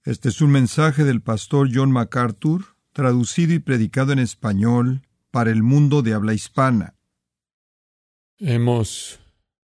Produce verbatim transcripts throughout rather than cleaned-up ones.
Este es un mensaje del pastor John MacArthur, traducido y predicado en español para el mundo de habla hispana. Hemos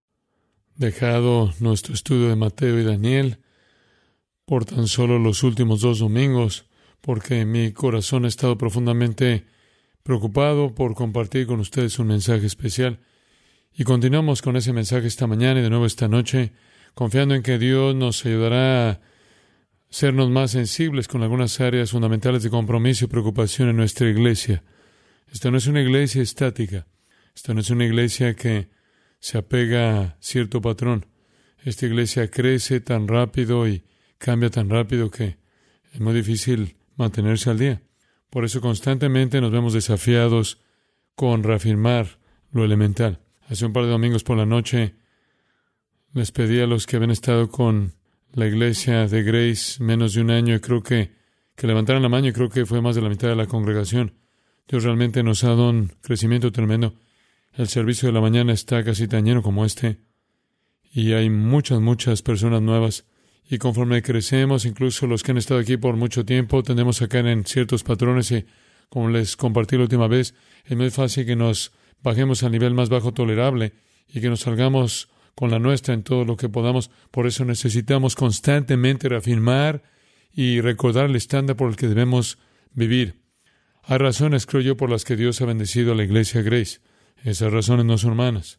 dejado nuestro estudio de Mateo y Daniel por tan solo los últimos dos domingos, porque mi corazón ha estado profundamente preocupado por compartir con ustedes un mensaje especial. Y continuamos con ese mensaje esta mañana y de nuevo esta noche, confiando en que Dios nos ayudará a sernos más sensibles con algunas áreas fundamentales de compromiso y preocupación en nuestra iglesia. Esta no es una iglesia estática. Esta no es una iglesia que se apega a cierto patrón. Esta iglesia crece tan rápido y cambia tan rápido que es muy difícil mantenerse al día. Por eso constantemente nos vemos desafiados con reafirmar lo elemental. Hace un par de domingos por la noche les pedí a los que habían estado con la iglesia de Grace menos de un año y creo que, que levantaran la mano y creo que fue más de la mitad de la congregación. Dios realmente nos ha dado un crecimiento tremendo. El servicio de la mañana está casi tan lleno como este y hay muchas, muchas personas nuevas. Y conforme crecemos, incluso los que han estado aquí por mucho tiempo, tendemos a caer en ciertos patrones y, como les compartí la última vez, es muy fácil que nos bajemos al nivel más bajo tolerable y que nos salgamos con la nuestra en todo lo que podamos. Por eso necesitamos constantemente reafirmar y recordar el estándar por el que debemos vivir. Hay razones, creo yo, por las que Dios ha bendecido a la iglesia Grace. Esas razones no son humanas.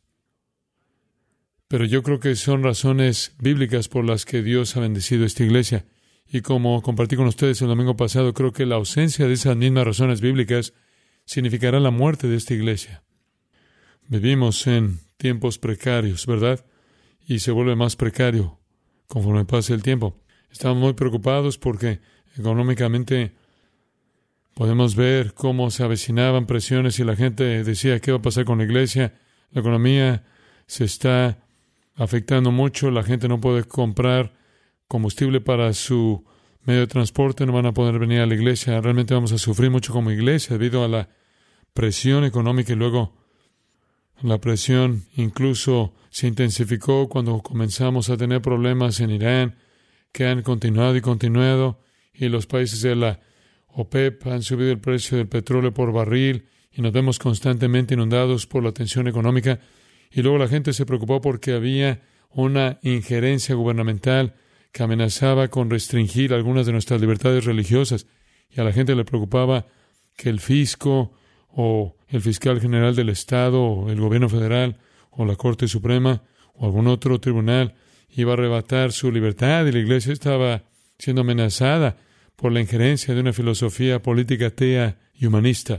Pero yo creo que son razones bíblicas por las que Dios ha bendecido esta iglesia. Y como compartí con ustedes el domingo pasado, creo que la ausencia de esas mismas razones bíblicas significará la muerte de esta iglesia. Vivimos en tiempos precarios, ¿verdad? Y se vuelve más precario conforme pasa el tiempo. Estamos muy preocupados porque económicamente podemos ver cómo se avecinaban presiones y la gente decía, ¿qué va a pasar con la iglesia? La economía se está afectando mucho, la gente no puede comprar combustible para su medio de transporte, no van a poder venir a la iglesia. Realmente vamos a sufrir mucho como iglesia debido a la presión económica y luego la presión incluso se intensificó cuando comenzamos a tener problemas en Irán que han continuado y continuado y los países de la OPEP han subido el precio del petróleo por barril y nos vemos constantemente inundados por la tensión económica. Y luego la gente se preocupó porque había una injerencia gubernamental que amenazaba con restringir algunas de nuestras libertades religiosas. Y a la gente le preocupaba que el fisco o el fiscal general del Estado o el gobierno federal o la Corte Suprema o algún otro tribunal iba a arrebatar su libertad y la iglesia estaba siendo amenazada por la injerencia de una filosofía política atea y humanista.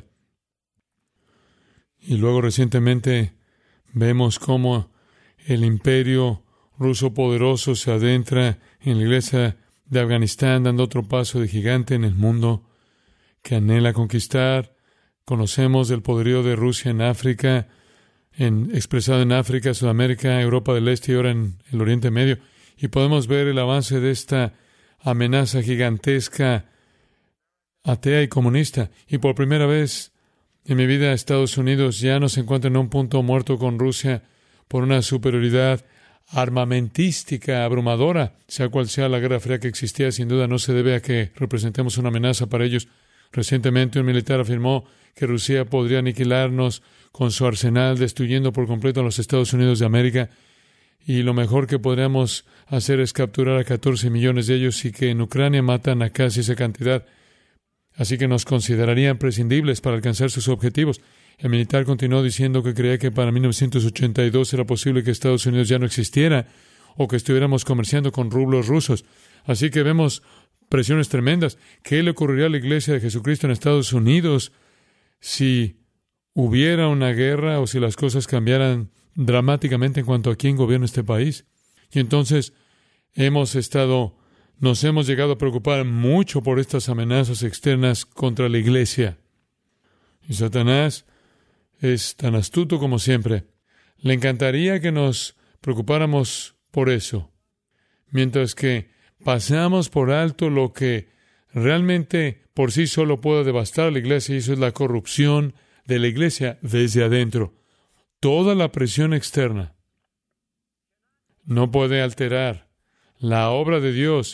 Y luego recientemente vemos cómo el imperio ruso poderoso se adentra en la iglesia de Afganistán, dando otro paso de gigante en el mundo que anhela conquistar. Conocemos del poderío de Rusia en África, en, expresado en África, Sudamérica, Europa del Este y ahora en el Oriente Medio. Y podemos ver el avance de esta amenaza gigantesca, atea y comunista. Y por primera vez en mi vida, Estados Unidos ya no se encuentra en un punto muerto con Rusia por una superioridad armamentística abrumadora, sea cual sea la Guerra Fría que existía, sin duda no se debe a que representemos una amenaza para ellos. Recientemente un militar afirmó que Rusia podría aniquilarnos con su arsenal, destruyendo por completo a los Estados Unidos de América, y lo mejor que podríamos hacer es capturar a catorce millones de ellos y que en Ucrania matan a casi esa cantidad. Así que nos considerarían prescindibles para alcanzar sus objetivos. El militar continuó diciendo que creía que para mil novecientos ochenta y dos era posible que Estados Unidos ya no existiera o que estuviéramos comerciando con rublos rusos. Así que vemos presiones tremendas. ¿Qué le ocurriría a la Iglesia de Jesucristo en Estados Unidos si hubiera una guerra o si las cosas cambiaran dramáticamente en cuanto a quién gobierna este país? Y entonces hemos estado... Nos hemos llegado a preocupar mucho por estas amenazas externas contra la iglesia. Y Satanás es tan astuto como siempre. Le encantaría que nos preocupáramos por eso, mientras que pasamos por alto lo que realmente por sí solo puede devastar a la iglesia, y eso es la corrupción de la iglesia desde adentro. Toda la presión externa no puede alterar la obra de Dios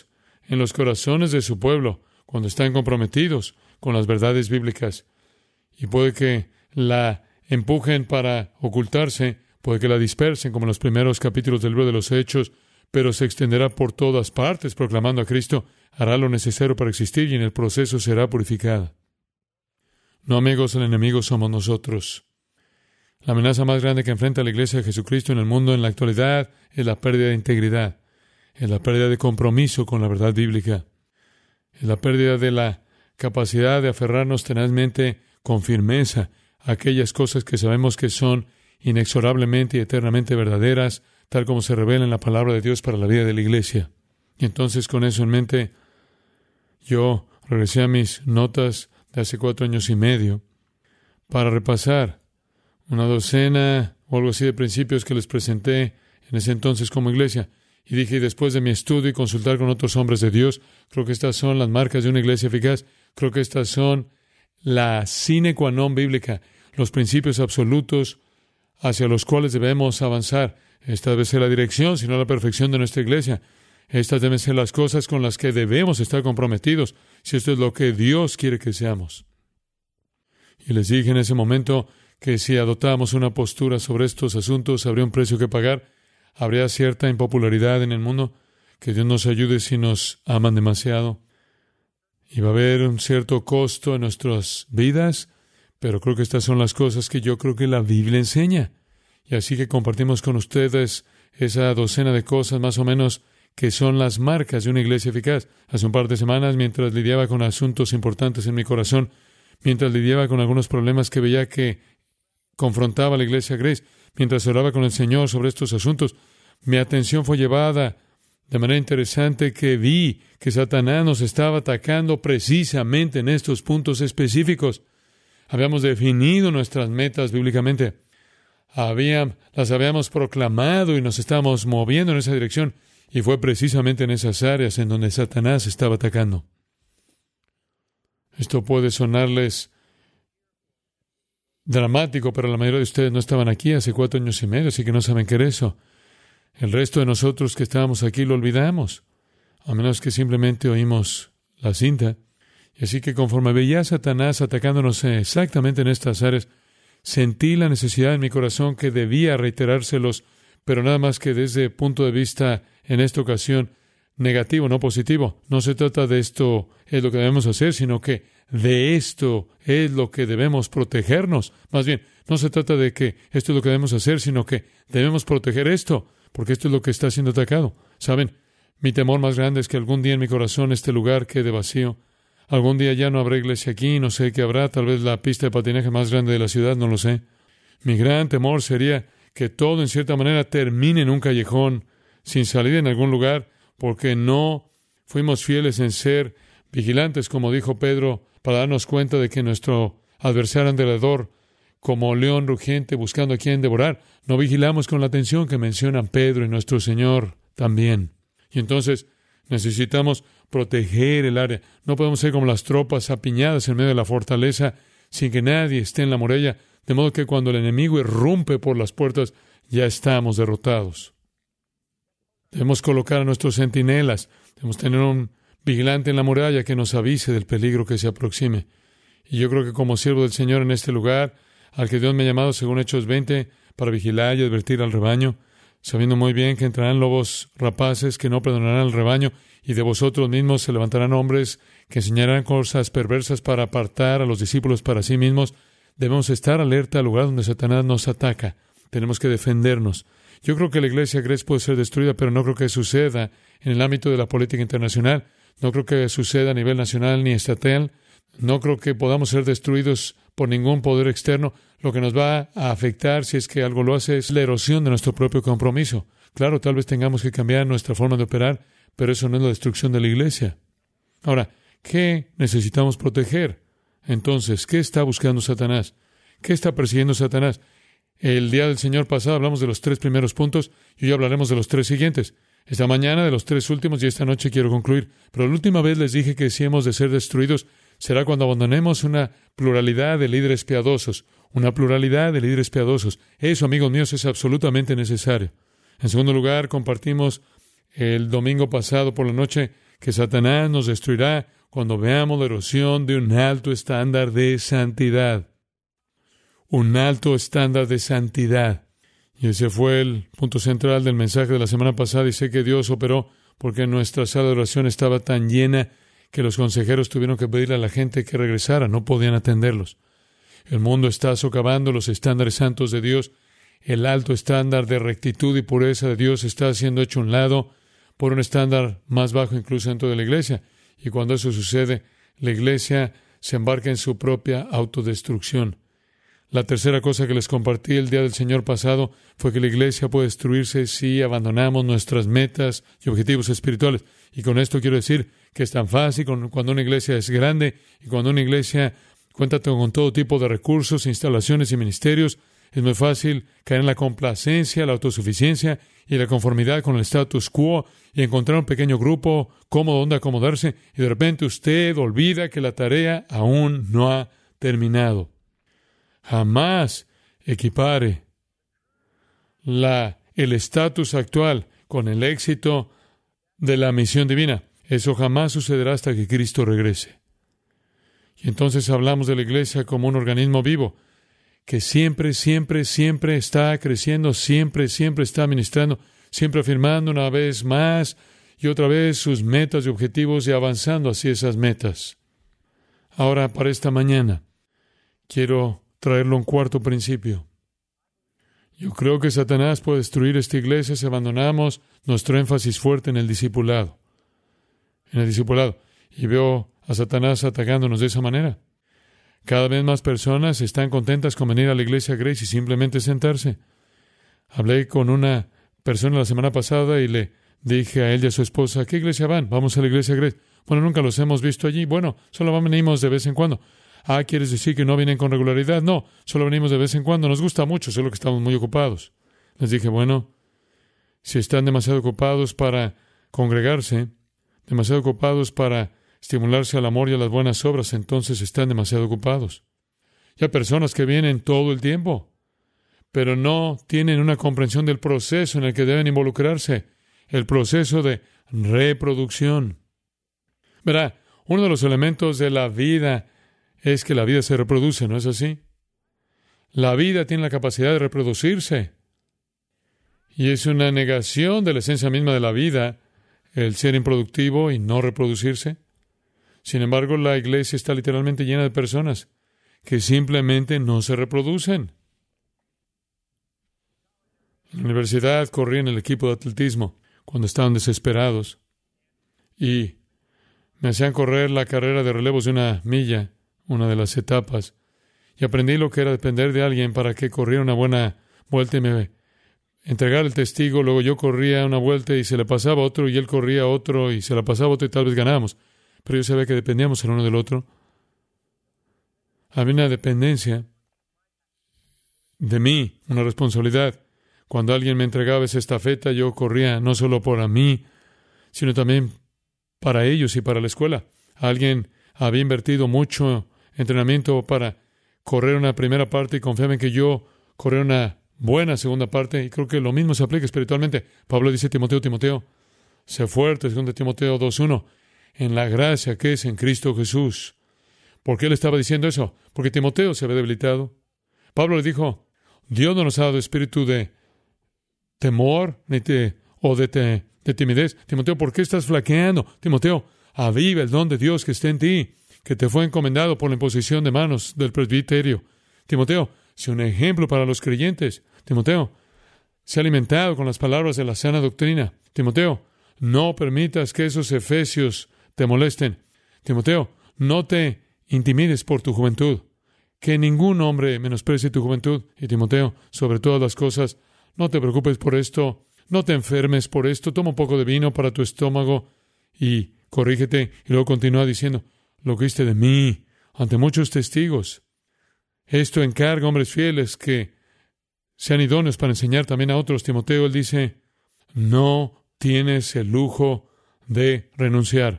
en los corazones de su pueblo cuando están comprometidos con las verdades bíblicas. Y puede que la empujen para ocultarse, puede que la dispersen como en los primeros capítulos del libro de los Hechos, pero se extenderá por todas partes proclamando a Cristo, hará lo necesario para existir y en el proceso será purificada. No, amigos, el enemigo somos nosotros. La amenaza más grande que enfrenta la Iglesia de Jesucristo en el mundo en la actualidad es la pérdida de integridad, es la pérdida de compromiso con la verdad bíblica, es la pérdida de la capacidad de aferrarnos tenazmente con firmeza a aquellas cosas que sabemos que son inexorablemente y eternamente verdaderas, tal como se revela en la palabra de Dios para la vida de la Iglesia. Y entonces, con eso en mente, yo regresé a mis notas de hace cuatro años y medio para repasar una docena o algo así de principios que les presenté en ese entonces como iglesia. Y dije, después de mi estudio y consultar con otros hombres de Dios, creo que estas son las marcas de una iglesia eficaz. Creo que estas son la sine qua non bíblica, los principios absolutos hacia los cuales debemos avanzar. Esta debe ser la dirección, sino la perfección de nuestra iglesia. Estas deben ser las cosas con las que debemos estar comprometidos, si esto es lo que Dios quiere que seamos. Y les dije en ese momento que si adoptábamos una postura sobre estos asuntos, habría un precio que pagar, habría cierta impopularidad en el mundo, que Dios nos ayude si nos aman demasiado. Y va a haber un cierto costo en nuestras vidas, pero creo que estas son las cosas que yo creo que la Biblia enseña. Y así que compartimos con ustedes esa docena de cosas más o menos que son las marcas de una iglesia eficaz. Hace un par de semanas, mientras lidiaba con asuntos importantes en mi corazón, mientras lidiaba con algunos problemas que veía que confrontaba a la iglesia Grace, mientras oraba con el Señor sobre estos asuntos, mi atención fue llevada de manera interesante que vi que Satanás nos estaba atacando precisamente en estos puntos específicos. Habíamos definido nuestras metas bíblicamente. Habíamos, las habíamos proclamado y nos estábamos moviendo en esa dirección. Y fue precisamente en esas áreas en donde Satanás estaba atacando. Esto puede sonarles dramático, pero la mayoría de ustedes no estaban aquí hace cuatro años y medio, así que no saben qué era eso. El resto de nosotros que estábamos aquí lo olvidamos, a menos que simplemente oímos la cinta. Y así que conforme veía a Satanás atacándonos exactamente en estas áreas, sentí la necesidad en mi corazón que debía reiterárselos, pero nada más que desde el punto de vista, en esta ocasión, negativo, no positivo. No se trata de esto es lo que debemos hacer, sino que de esto es lo que debemos protegernos. Más bien, no se trata de que esto es lo que debemos hacer, sino que debemos proteger esto, porque esto es lo que está siendo atacado. ¿Saben? Mi temor más grande es que algún día en mi corazón este lugar quede vacío. Algún día ya no habrá iglesia aquí, no sé qué habrá, tal vez la pista de patinaje más grande de la ciudad, no lo sé. Mi gran temor sería que todo en cierta manera termine en un callejón, sin salida en algún lugar, porque no fuimos fieles en ser vigilantes, como dijo Pedro, para darnos cuenta de que nuestro adversario alrededor, como león rugiente buscando a quien devorar, no vigilamos con la atención que mencionan Pedro y nuestro Señor también. Y entonces necesitamos proteger el área. No podemos ser como las tropas apiñadas en medio de la fortaleza sin que nadie esté en la muralla, de modo que cuando el enemigo irrumpe por las puertas, ya estamos derrotados. Debemos colocar a nuestros centinelas. Debemos tener un vigilante en la muralla que nos avise del peligro que se aproxime. Y yo creo que como siervo del Señor en este lugar, al que Dios me ha llamado, según Hechos veinte, para vigilar y advertir al rebaño, sabiendo muy bien que entrarán lobos rapaces que no perdonarán al rebaño, y de vosotros mismos se levantarán hombres que enseñarán cosas perversas para apartar a los discípulos para sí mismos. Debemos estar alerta al lugar donde Satanás nos ataca. Tenemos que defendernos. Yo creo que la iglesia Grace puede ser destruida, pero no creo que suceda en el ámbito de la política internacional. No creo que suceda a nivel nacional ni estatal. No creo que podamos ser destruidos por ningún poder externo. Lo que nos va a afectar, si es que algo lo hace, es la erosión de nuestro propio compromiso. Claro, tal vez tengamos que cambiar nuestra forma de operar, pero eso no es la destrucción de la iglesia. Ahora, ¿qué necesitamos proteger? Entonces, ¿qué está buscando Satanás? ¿Qué está persiguiendo Satanás? El día del Señor pasado hablamos de los tres primeros puntos y hoy hablaremos de los tres siguientes. Esta mañana de los tres últimos y esta noche quiero concluir. Pero la última vez les dije que si hemos de ser destruidos será cuando abandonemos una pluralidad de líderes piadosos. Una pluralidad de líderes piadosos. Eso, amigos míos, es absolutamente necesario. En segundo lugar, compartimos el domingo pasado por la noche que Satanás nos destruirá cuando veamos la erosión de un alto estándar de santidad. Un alto estándar de santidad. Y ese fue el punto central del mensaje de la semana pasada, y sé que Dios operó porque nuestra sala de oración estaba tan llena que los consejeros tuvieron que pedirle a la gente que regresara, no podían atenderlos. El mundo está socavando los estándares santos de Dios. El alto estándar de rectitud y pureza de Dios está siendo hecho a un lado por un estándar más bajo incluso dentro de la iglesia. Y cuando eso sucede, la iglesia se embarca en su propia autodestrucción. La tercera cosa que les compartí el día del Señor pasado fue que la iglesia puede destruirse si abandonamos nuestras metas y objetivos espirituales. Y con esto quiero decir que es tan fácil cuando una iglesia es grande y cuando una iglesia cuenta con todo tipo de recursos, instalaciones y ministerios. Es muy fácil caer en la complacencia, la autosuficiencia y la conformidad con el status quo y encontrar un pequeño grupo cómodo donde acomodarse, y de repente usted olvida que la tarea aún no ha terminado. Jamás equipare la, el estatus actual con el éxito de la misión divina. Eso jamás sucederá hasta que Cristo regrese. Y entonces hablamos de la iglesia como un organismo vivo que siempre, siempre, siempre está creciendo, siempre, siempre está ministrando, siempre afirmando una vez más y otra vez sus metas y objetivos y avanzando hacia esas metas. Ahora, para esta mañana, quiero traerlo a un cuarto principio. Yo creo que Satanás puede destruir esta iglesia si abandonamos nuestro énfasis fuerte en el discipulado. En el discipulado. Y veo a Satanás atacándonos de esa manera. Cada vez más personas están contentas con venir a la iglesia Grace y simplemente sentarse. Hablé con una persona la semana pasada y le dije a él y a su esposa, ¿a qué iglesia van? Vamos a la iglesia Grace. Bueno, nunca los hemos visto allí. Bueno, solo venimos de vez en cuando. Ah, ¿quieres decir que no vienen con regularidad? No, solo venimos de vez en cuando. Nos gusta mucho, solo que estamos muy ocupados. Les dije, bueno, si están demasiado ocupados para congregarse, demasiado ocupados para estimularse al amor y a las buenas obras, entonces están demasiado ocupados. Y hay personas que vienen todo el tiempo, pero no tienen una comprensión del proceso en el que deben involucrarse, el proceso de reproducción. Verá, uno de los elementos de la vida es que la vida se reproduce, ¿no es así? La vida tiene la capacidad de reproducirse. Y es una negación de la esencia misma de la vida el ser improductivo y no reproducirse. Sin embargo, la iglesia está literalmente llena de personas que simplemente no se reproducen. En la universidad corrí en el equipo de atletismo cuando estaban desesperados y me hacían correr la carrera de relevos de una milla, una de las etapas, y aprendí lo que era depender de alguien para que corriera una buena vuelta y me entregara el testigo. Luego yo corría una vuelta y se le pasaba a otro, y él corría a otro y se la pasaba a otro, y tal vez ganábamos. Pero yo sabía que dependíamos el uno del otro. Había una dependencia de mí, una responsabilidad. Cuando alguien me entregaba esa estafeta, yo corría no solo para mí, sino también para ellos y para la escuela. Alguien había invertido mucho entrenamiento para correr una primera parte y confiaba en que yo corriera una buena segunda parte, y creo que lo mismo se aplica espiritualmente. Pablo dice a Timoteo, Timoteo, sé fuerte, segundo Timoteo dos uno, en la gracia que es en Cristo Jesús. ¿Por qué le estaba diciendo eso? Porque Timoteo se había debilitado. Pablo le dijo, Dios no nos ha dado espíritu de temor ni te, o de, te, de timidez. Timoteo, ¿por qué estás flaqueando? Timoteo, aviva el don de Dios que está en ti, que te fue encomendado por la imposición de manos del presbiterio. Timoteo, sé un ejemplo para los creyentes. Timoteo, sé alimentado con las palabras de la sana doctrina. Timoteo, no permitas que esos efesios te molesten. Timoteo, no te intimides por tu juventud. Que ningún hombre menosprecie tu juventud. Y Timoteo, sobre todas las cosas, no te preocupes por esto, no te enfermes por esto, toma un poco de vino para tu estómago y corrígete. Y luego continúa diciendo, lo que oíste de mí ante muchos testigos. Esto encarga a hombres fieles que sean idóneos para enseñar también a otros. Timoteo, él dice, no tienes el lujo de renunciar.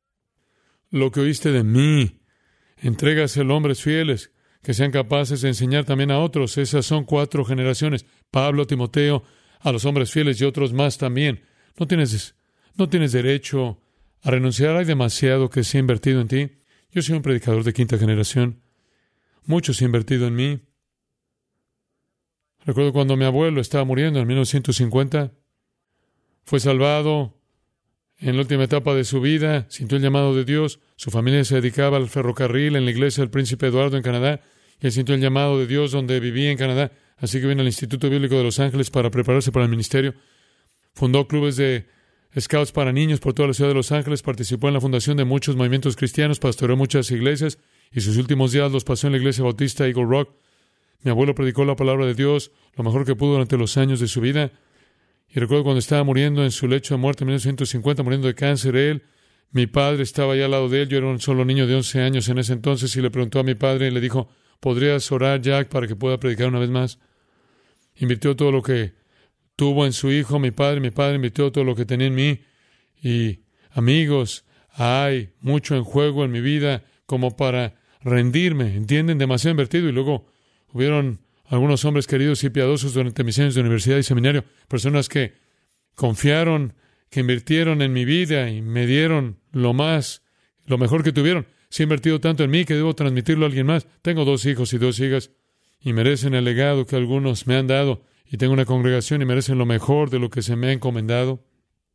Lo que oíste de mí, entrégaselo a hombres fieles que sean capaces de enseñar también a otros. Esas son cuatro generaciones. Pablo, Timoteo, a los hombres fieles y otros más también. No tienes, no tienes derecho a renunciar. Hay demasiado que se ha invertido en ti. Yo soy un predicador de quinta generación. Mucho se ha invertido en mí. Recuerdo cuando mi abuelo estaba muriendo en mil novecientos cincuenta. Fue salvado en la última etapa de su vida. Sintió el llamado de Dios. Su familia se dedicaba al ferrocarril en la iglesia del Príncipe Eduardo en Canadá. Y él sintió el llamado de Dios donde vivía en Canadá. Así que vino al Instituto Bíblico de Los Ángeles para prepararse para el ministerio. Fundó clubes de scouts para niños por toda la ciudad de Los Ángeles. Participó en la fundación de muchos movimientos cristianos. Pastoreó muchas iglesias. Y sus últimos días los pasó en la iglesia bautista Eagle Rock. Mi abuelo predicó la palabra de Dios lo mejor que pudo durante los años de su vida. Y recuerdo cuando estaba muriendo en su lecho de muerte en mil novecientos cincuenta, muriendo de cáncer, él, mi padre estaba allá al lado de él. Yo era un solo niño de once años en ese entonces y le preguntó a mi padre y le dijo, ¿podrías orar, Jack, para que pueda predicar una vez más? Invirtió todo lo que tuvo en su hijo, mi padre. Mi padre invirtió todo lo que tenía en mí. Y, amigos, hay mucho en juego en mi vida como para rendirme, ¿entienden? Demasiado invertido. Y luego hubieron algunos hombres queridos y piadosos durante mis años de universidad y seminario, personas que confiaron, que invirtieron en mi vida y me dieron lo más, lo mejor que tuvieron. Se ha invertido tanto en mí que debo transmitirlo a alguien más. Tengo dos hijos y dos hijas y merecen el legado que algunos me han dado, y tengo una congregación y merecen lo mejor de lo que se me ha encomendado.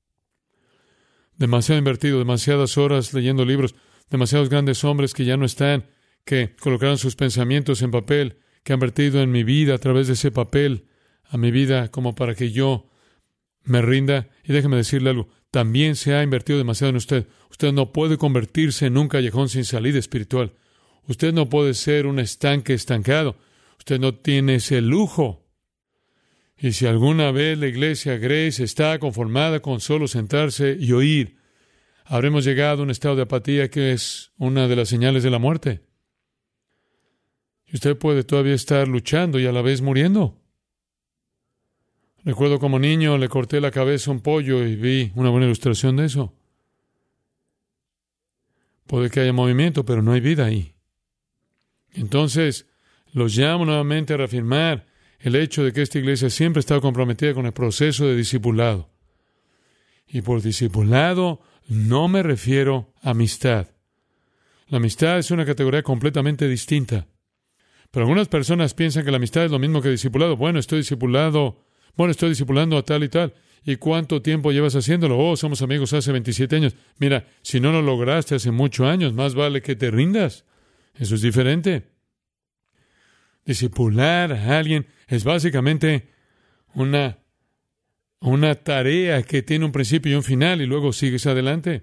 Demasiado invertido, demasiadas horas leyendo libros, demasiados grandes hombres que ya no están, que colocaron sus pensamientos en papel, que han vertido en mi vida a través de ese papel, a mi vida, como para que yo me rinda. Y déjeme decirle algo, también se ha invertido demasiado en usted. Usted no puede convertirse en un callejón sin salida espiritual. Usted no puede ser un estanque estancado. Usted no tiene ese lujo. Y si alguna vez la iglesia Grace está conformada con solo sentarse y oír, habremos llegado a un estado de apatía que es una de las señales de la muerte. Y usted puede todavía estar luchando y a la vez muriendo. Recuerdo como niño le corté la cabeza a un pollo y vi una buena ilustración de eso. Puede que haya movimiento, pero no hay vida ahí. Entonces, los llamo nuevamente a reafirmar el hecho de que esta iglesia siempre ha estado comprometida con el proceso de discipulado. Y por discipulado no me refiero a amistad. La amistad es una categoría completamente distinta. Pero algunas personas piensan que la amistad es lo mismo que discipulado. Bueno, estoy discipulado, bueno, estoy discipulando a tal y tal. ¿Y cuánto tiempo llevas haciéndolo? Oh, somos amigos hace veintisiete años. Mira, si no lo lograste hace muchos años, más vale que te rindas. Eso es diferente. Discipular a alguien es básicamente una, una tarea que tiene un principio y un final y luego sigues adelante.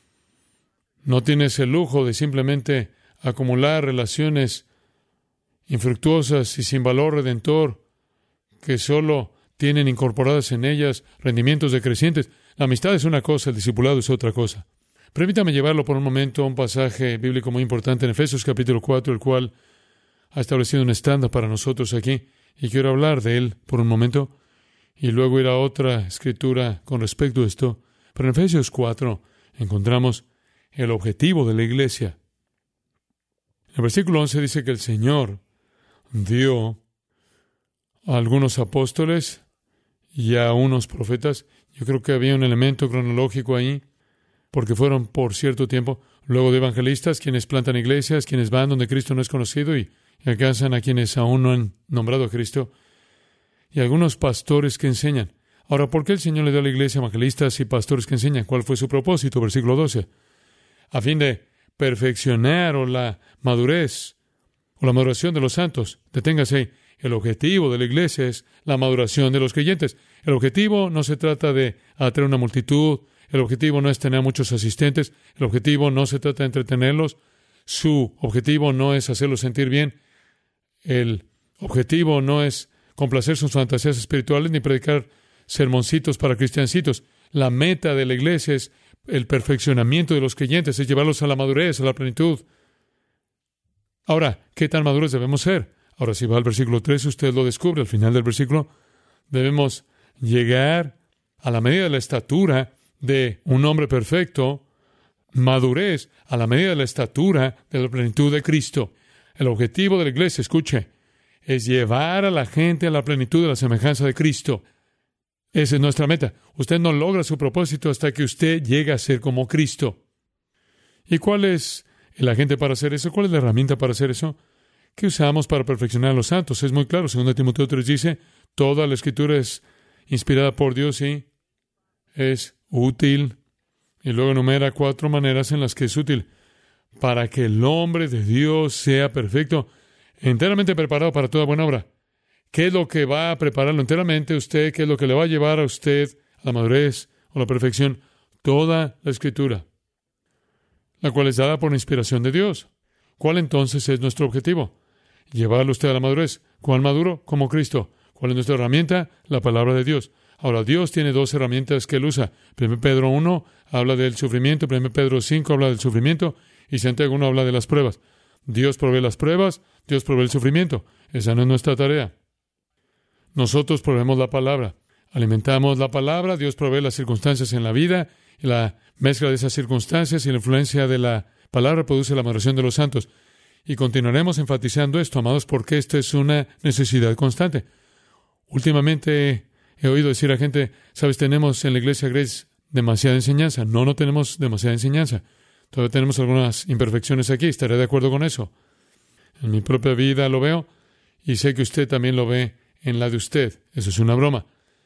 No tienes el lujo de simplemente acumular relaciones infructuosas y sin valor redentor que solo tienen incorporadas en ellas rendimientos decrecientes. La amistad es una cosa, el discipulado es otra cosa. Permítame llevarlo por un momento a un pasaje bíblico muy importante en Efesios capítulo cuatro, el cual ha establecido un estándar para nosotros aquí, y quiero hablar de él por un momento, y luego ir a otra escritura con respecto a esto. Pero en Efesios cuatro encontramos el objetivo de la iglesia. En el versículo once dice que el Señor dio a algunos apóstoles y a unos profetas. Yo creo que había un elemento cronológico ahí, porque fueron por cierto tiempo. Luego de evangelistas, quienes plantan iglesias, quienes van donde Cristo no es conocido y y alcanzan a quienes aún no han nombrado a Cristo, y algunos pastores que enseñan. Ahora, ¿por qué el Señor le dio a la iglesia evangelistas y pastores que enseñan? ¿Cuál fue su propósito? Versículo doce. A fin de perfeccionar o la madurez o la maduración de los santos. Deténgase ahí. El objetivo de la iglesia es la maduración de los creyentes. El objetivo no se trata de atraer una multitud. El objetivo no es tener muchos asistentes. El objetivo no se trata de entretenerlos. Su objetivo no es hacerlos sentir bien. El objetivo no es complacer sus fantasías espirituales ni predicar sermoncitos para cristiancitos. La meta de la iglesia es el perfeccionamiento de los creyentes, es llevarlos a la madurez, a la plenitud. Ahora, ¿qué tan maduros debemos ser? Ahora, si va al versículo trece, usted lo descubre al final del versículo. Debemos llegar a la medida de la estatura de un hombre perfecto, madurez a la medida de la estatura de la plenitud de Cristo. El objetivo de la iglesia, escuche, es llevar a la gente a la plenitud de la semejanza de Cristo. Esa es nuestra meta. Usted no logra su propósito hasta que usted llegue a ser como Cristo. ¿Y cuál es el agente para hacer eso? ¿Cuál es la herramienta para hacer eso? ¿Qué usamos para perfeccionar a los santos? Es muy claro. Segundo Timoteo tres dice, toda la Escritura es inspirada por Dios y es útil. Y luego enumera cuatro maneras en las que es útil. Para que el hombre de Dios sea perfecto, enteramente preparado para toda buena obra. ¿Qué es lo que va a prepararlo enteramente usted? ¿Qué es lo que le va a llevar a usted a la madurez o la perfección? Toda la Escritura, la cual es dada por inspiración de Dios. ¿Cuál entonces es nuestro objetivo? Llevarlo usted a la madurez. ¿Cuál maduro? Como Cristo. ¿Cuál es nuestra herramienta? La palabra de Dios. Ahora, Dios tiene dos herramientas que Él usa. primero Pedro uno habla del sufrimiento, primero Pedro cinco habla del sufrimiento, y Santiago uno habla de las pruebas. Dios provee las pruebas, Dios provee el sufrimiento. Esa no es nuestra tarea. Nosotros proveemos la palabra. Alimentamos la palabra, Dios provee las circunstancias en la vida, y la mezcla de esas circunstancias y la influencia de la palabra produce la maduración de los santos. Y continuaremos enfatizando esto, amados, porque esto es una necesidad constante. Últimamente he oído decir a gente, sabes, tenemos en la iglesia Grace demasiada enseñanza. No, no tenemos demasiada enseñanza. Todavía tenemos algunas imperfecciones aquí. Estaré de acuerdo con eso. En mi propia vida lo veo y sé que usted también lo ve en la de usted. Eso es una broma.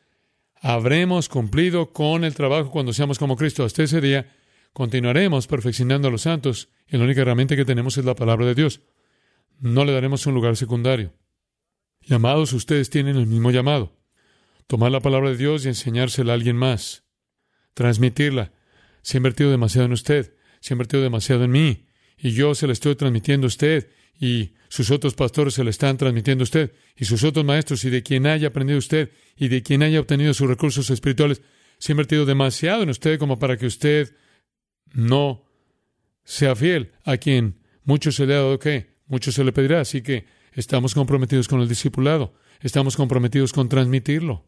Habremos cumplido con el trabajo cuando seamos como Cristo. Hasta ese día continuaremos perfeccionando a los santos y la única herramienta que tenemos es la palabra de Dios. No le daremos un lugar secundario. Y amados, ustedes tienen el mismo llamado. Tomar la palabra de Dios y enseñársela a alguien más. Transmitirla. Se ha invertido demasiado en usted. Se ha invertido demasiado en mí. Y yo se la estoy transmitiendo a usted. Y sus otros pastores se la están transmitiendo a usted. Y sus otros maestros. Y de quien haya aprendido usted. Y de quien haya obtenido sus recursos espirituales. Se ha invertido demasiado en usted como para que usted no sea fiel a quien mucho se le ha dado que mucho se le pedirá. Así que estamos comprometidos con el discipulado. Estamos comprometidos con transmitirlo.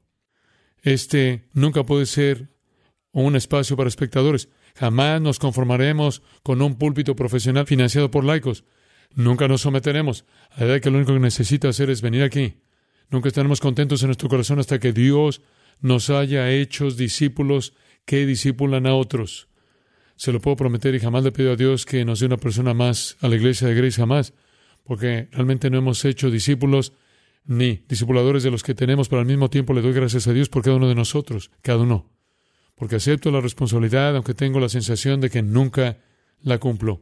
Este nunca puede ser un espacio para espectadores. Jamás nos conformaremos con un púlpito profesional financiado por laicos. Nunca nos someteremos a la idea de que lo único que necesita hacer es venir aquí. Nunca estaremos contentos en nuestro corazón hasta que Dios nos haya hecho discípulos que discipulan a otros. Se lo puedo prometer y jamás le pido a Dios que nos dé una persona más a la iglesia de Grace, jamás. Porque realmente no hemos hecho discípulos ni discipuladores de los que tenemos, pero al mismo tiempo le doy gracias a Dios por cada uno de nosotros, cada uno. Porque acepto la responsabilidad, aunque tengo la sensación de que nunca la cumplo.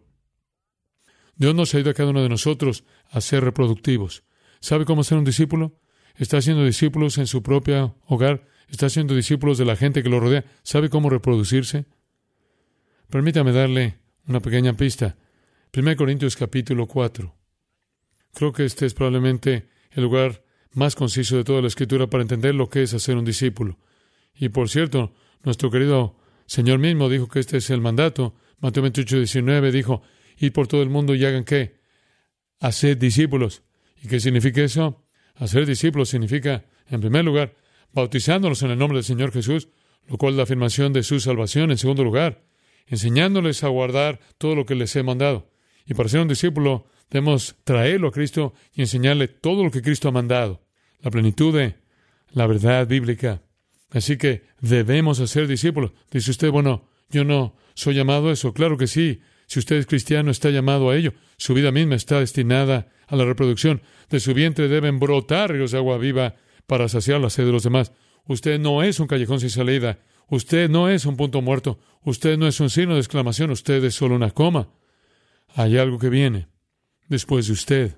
Dios nos ha ido a cada uno de nosotros a ser reproductivos. ¿Sabe cómo ser un discípulo? Está haciendo discípulos en su propio hogar. Está haciendo discípulos de la gente que lo rodea. ¿Sabe cómo reproducirse? Permítame darle una pequeña pista. primero Corintios capítulo cuatro. Creo que este es probablemente el lugar más conciso de toda la Escritura para entender lo que es hacer un discípulo. Y por cierto, nuestro querido Señor mismo dijo que este es el mandato. Mateo veintiocho, diecinueve dijo, id por todo el mundo y hagan ¿qué? Haced discípulos. ¿Y qué significa eso? Hacer discípulos significa, en primer lugar, bautizándolos en el nombre del Señor Jesús, lo cual es la afirmación de su salvación. En segundo lugar, enseñándoles a guardar todo lo que les he mandado. Y para ser un discípulo, debemos traerlo a Cristo y enseñarle todo lo que Cristo ha mandado. La plenitud de la verdad bíblica. Así que debemos hacer discípulos. Dice usted, bueno, yo no soy llamado a eso. Claro que sí. Si usted es cristiano, está llamado a ello. Su vida misma está destinada a la reproducción. De su vientre deben brotar ríos de agua viva para saciar la sed de los demás. Usted no es un callejón sin salida. Usted no es un punto muerto. Usted no es un signo de exclamación. Usted es solo una coma. Hay algo que viene después de usted.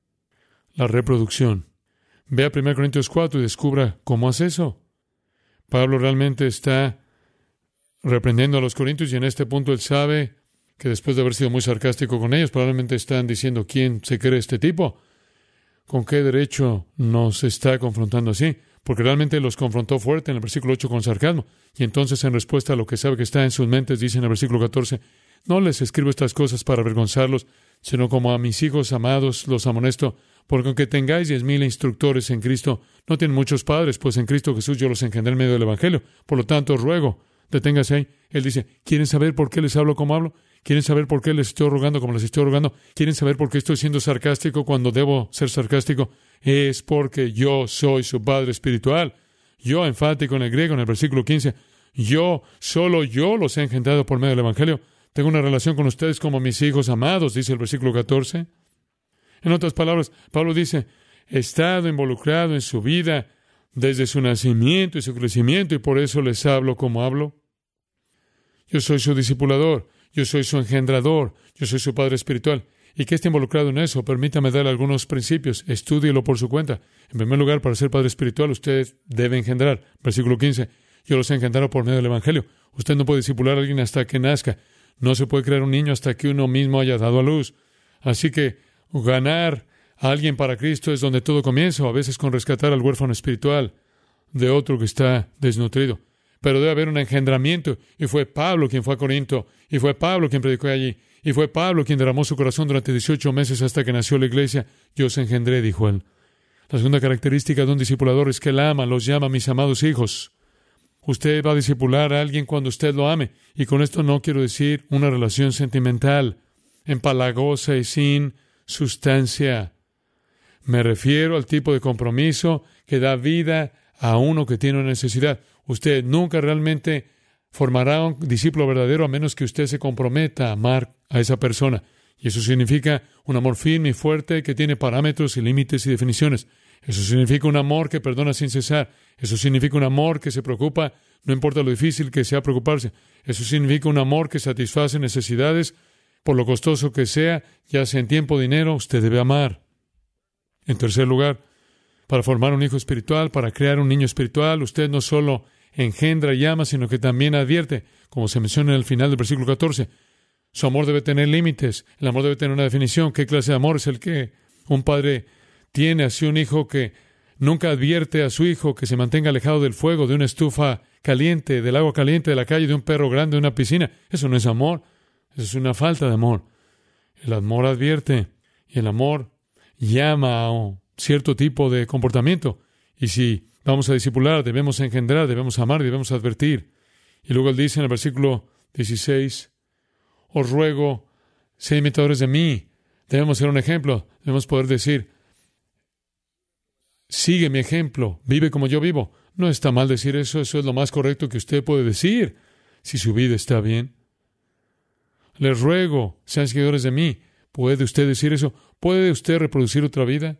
La reproducción. Vea primero Corintios cuatro y descubra cómo hace eso. Pablo realmente está reprendiendo a los corintios y en este punto él sabe que después de haber sido muy sarcástico con ellos, probablemente están diciendo, ¿quién se cree este tipo? ¿Con qué derecho nos está confrontando así? Porque realmente los confrontó fuerte en el versículo ocho con sarcasmo. Y entonces, en respuesta a lo que sabe que está en sus mentes, dice en el versículo catorce, no les escribo estas cosas para avergonzarlos, sino como a mis hijos amados los amonesto, porque aunque tengáis diez mil instructores en Cristo, no tienen muchos padres, pues en Cristo Jesús yo los engendré en medio del Evangelio. Por lo tanto, os ruego, deténgase ahí. Él dice, ¿quieren saber por qué les hablo como hablo? ¿Quieren saber por qué les estoy rogando como les estoy rogando? ¿Quieren saber por qué estoy siendo sarcástico cuando debo ser sarcástico? Es porque yo soy su Padre espiritual. Yo, enfático en el griego, en el versículo quince, yo, solo yo los he engendrado por medio del Evangelio. Tengo una relación con ustedes como mis hijos amados, dice el versículo catorce. En otras palabras, Pablo dice, he estado involucrado en su vida desde su nacimiento y su crecimiento, y por eso les hablo como hablo. Yo soy su discipulador, yo soy su engendrador, yo soy su padre espiritual. ¿Y qué está involucrado en eso? Permítame darle algunos principios. Estúdielo por su cuenta. En primer lugar, para ser padre espiritual, usted debe engendrar. Versículo quince. Yo los he engendrado por medio del Evangelio. Usted no puede discipular a alguien hasta que nazca. No se puede crear un niño hasta que uno mismo haya dado a luz. Así que ganar a alguien para Cristo es donde todo comienza, o a veces con rescatar al huérfano espiritual de otro que está desnutrido. Pero debe haber un engendramiento, y fue Pablo quien fue a Corinto, y fue Pablo quien predicó allí, y fue Pablo quien derramó su corazón durante dieciocho meses hasta que nació la iglesia. Yo os engendré, dijo él. La segunda característica de un discipulador es que él ama, los llama mis amados hijos. Usted va a discipular a alguien cuando usted lo ame, y con esto no quiero decir una relación sentimental, empalagosa y sin sustancia. Me refiero al tipo de compromiso que da vida a uno que tiene una necesidad. Usted nunca realmente formará un discípulo verdadero a menos que usted se comprometa a amar a esa persona. Y eso significa un amor firme y fuerte que tiene parámetros y límites y definiciones. Eso significa un amor que perdona sin cesar. Eso significa un amor que se preocupa, no importa lo difícil que sea preocuparse. Eso significa un amor que satisface necesidades, por lo costoso que sea, ya sea en tiempo o dinero, usted debe amar. En tercer lugar, para formar un hijo espiritual, para crear un niño espiritual, usted no solo engendra y ama, sino que también advierte, como se menciona en el final del versículo catorce. Su amor debe tener límites, el amor debe tener una definición. ¿Qué clase de amor es el que un padre tiene hacia un hijo que nunca advierte a su hijo que se mantenga alejado del fuego, de una estufa caliente, del agua caliente de la calle, de un perro grande, de una piscina? Eso no es amor, eso es una falta de amor. El amor advierte y el amor llama a un cierto tipo de comportamiento. Y si vamos a discipular, debemos engendrar, debemos amar y debemos advertir. Y luego él dice en el versículo dieciséis, os ruego, sed imitadores de mí. Debemos ser un ejemplo. Debemos poder decir, sigue mi ejemplo, vive como yo vivo. No está mal decir eso, eso es lo más correcto que usted puede decir, si su vida está bien. Les ruego, sean seguidores de mí. ¿Puede usted decir eso? ¿Puede usted reproducir otra vida?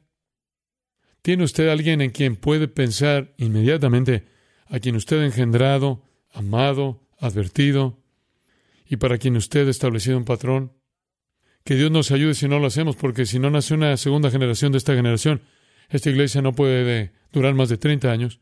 ¿Tiene usted alguien en quien puede pensar inmediatamente, a quien usted ha engendrado, amado, advertido, y para quien usted ha establecido un patrón? Que Dios nos ayude si no lo hacemos, porque si no nace una segunda generación de esta generación, esta iglesia no puede durar más de treinta años.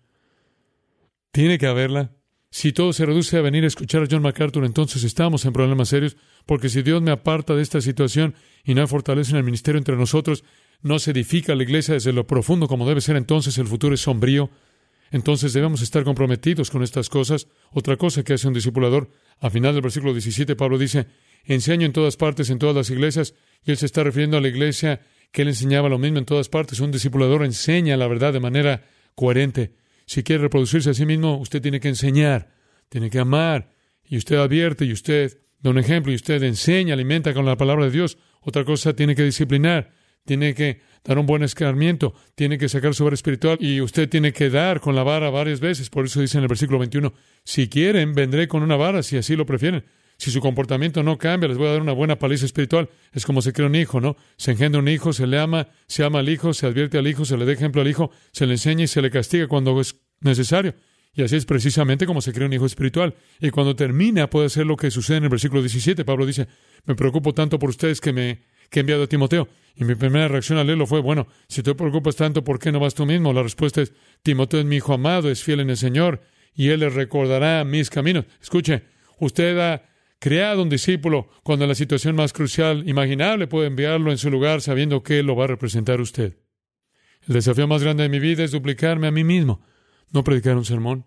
Tiene que haberla. Si todo se reduce a venir a escuchar a John MacArthur, entonces estamos en problemas serios, porque si Dios me aparta de esta situación y no hay fortaleza en el ministerio entre nosotros, no se edifica la iglesia desde lo profundo como debe ser, entonces el futuro es sombrío. Entonces debemos estar comprometidos con estas cosas. Otra cosa que hace un discipulador, al final del versículo diecisiete, Pablo dice, enseño en todas partes, en todas las iglesias, y él se está refiriendo a la iglesia que él enseñaba lo mismo en todas partes. Un discipulador enseña la verdad de manera coherente. Si quiere reproducirse a sí mismo, usted tiene que enseñar, tiene que amar, y usted advierte, y usted da un ejemplo, y usted enseña, alimenta con la palabra de Dios. Otra cosa, tiene que disciplinar, tiene que dar un buen escarmiento, tiene que sacar su vara espiritual, y usted tiene que dar con la vara varias veces. Por eso dice en el versículo veintiuno, si quieren, vendré con una vara, si así lo prefieren. Si su comportamiento no cambia, les voy a dar una buena paliza espiritual. Es como se crea un hijo, ¿no? Se engendra un hijo, se le ama, se ama al hijo, se advierte al hijo, se le da ejemplo al hijo, se le enseña y se le castiga cuando es necesario. Y así es precisamente como se crea un hijo espiritual. Y cuando termina puede ser lo que sucede en el versículo diecisiete. Pablo dice, me preocupo tanto por ustedes que me que he enviado a Timoteo. Y mi primera reacción al leerlo fue, bueno, si te preocupas tanto, ¿por qué no vas tú mismo? La respuesta es, Timoteo es mi hijo amado, es fiel en el Señor, y él le recordará mis caminos. Escuche, usted ha creado un discípulo cuando en la situación más crucial imaginable puede enviarlo en su lugar sabiendo que él lo va a representar usted. El desafío más grande de mi vida es duplicarme a mí mismo, no predicar un sermón.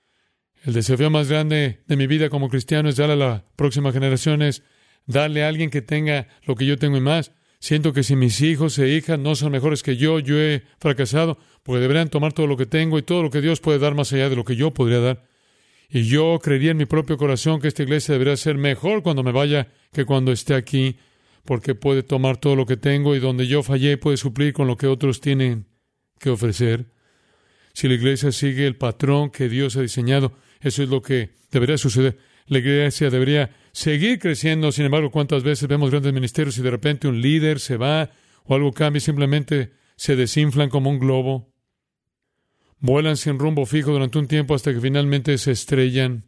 El desafío más grande de mi vida como cristiano es darle a la próxima generación, es darle a alguien que tenga lo que yo tengo y más. Siento que si mis hijos e hijas no son mejores que yo, yo he fracasado, porque deberían tomar todo lo que tengo y todo lo que Dios puede dar más allá de lo que yo podría dar. Y yo creería en mi propio corazón que esta iglesia debería ser mejor cuando me vaya que cuando esté aquí, porque puede tomar todo lo que tengo y donde yo fallé puede suplir con lo que otros tienen que ofrecer. Si la iglesia sigue el patrón que Dios ha diseñado, eso es lo que debería suceder. La iglesia debería seguir creciendo. Sin embargo, ¿cuántas veces vemos grandes ministerios y de repente un líder se va o algo cambia y simplemente se desinflan como un globo? Vuelan sin rumbo fijo durante un tiempo hasta que finalmente se estrellan.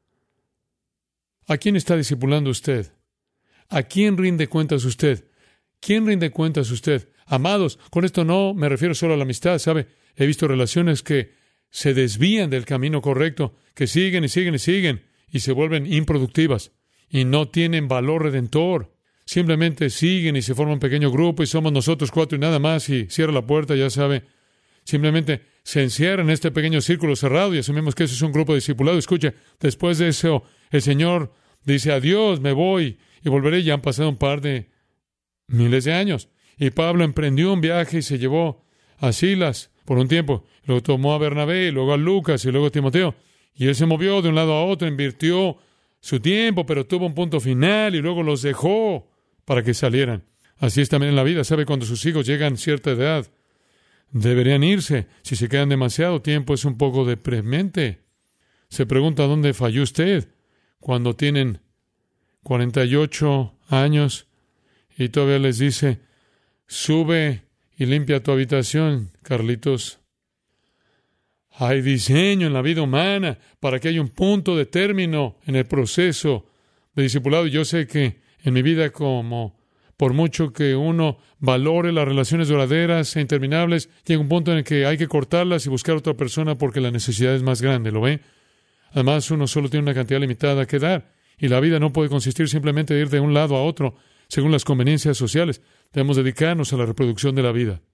¿A quién está discipulando usted? ¿A quién rinde cuentas usted? ¿Quién rinde cuentas usted? Amados, con esto no me refiero solo a la amistad, ¿sabe? He visto relaciones que se desvían del camino correcto, que siguen y siguen y siguen y se vuelven improductivas y no tienen valor redentor. Simplemente siguen y se forma un pequeño grupo y somos nosotros cuatro y nada más y cierra la puerta, ya sabe. Simplemente se encierra en este pequeño círculo cerrado y asumimos que eso es un grupo de discipulado. Escuche, después de eso, el Señor dice, adiós, me voy y volveré. Ya han pasado un par de miles de años. Y Pablo emprendió un viaje y se llevó a Silas por un tiempo. Luego tomó a Bernabé, y luego a Lucas, y luego a Timoteo. Y él se movió de un lado a otro, invirtió su tiempo, pero tuvo un punto final y luego los dejó para que salieran. Así es también en la vida. ¿Sabe? Cuando sus hijos llegan a cierta edad, deberían irse. Si se quedan demasiado tiempo, es un poco deprimente. Se pregunta dónde falló usted cuando tienen cuarenta y ocho años y todavía les dice, sube y limpia tu habitación, Carlitos. Hay diseño en la vida humana para que haya un punto de término en el proceso de discipulado. Y yo sé que en mi vida, como por mucho que uno valore las relaciones duraderas e interminables, llega un punto en el que hay que cortarlas y buscar a otra persona porque la necesidad es más grande, ¿lo ve? Además, uno solo tiene una cantidad limitada que dar y la vida no puede consistir simplemente de ir de un lado a otro según las conveniencias sociales. Debemos dedicarnos a la reproducción de la vida.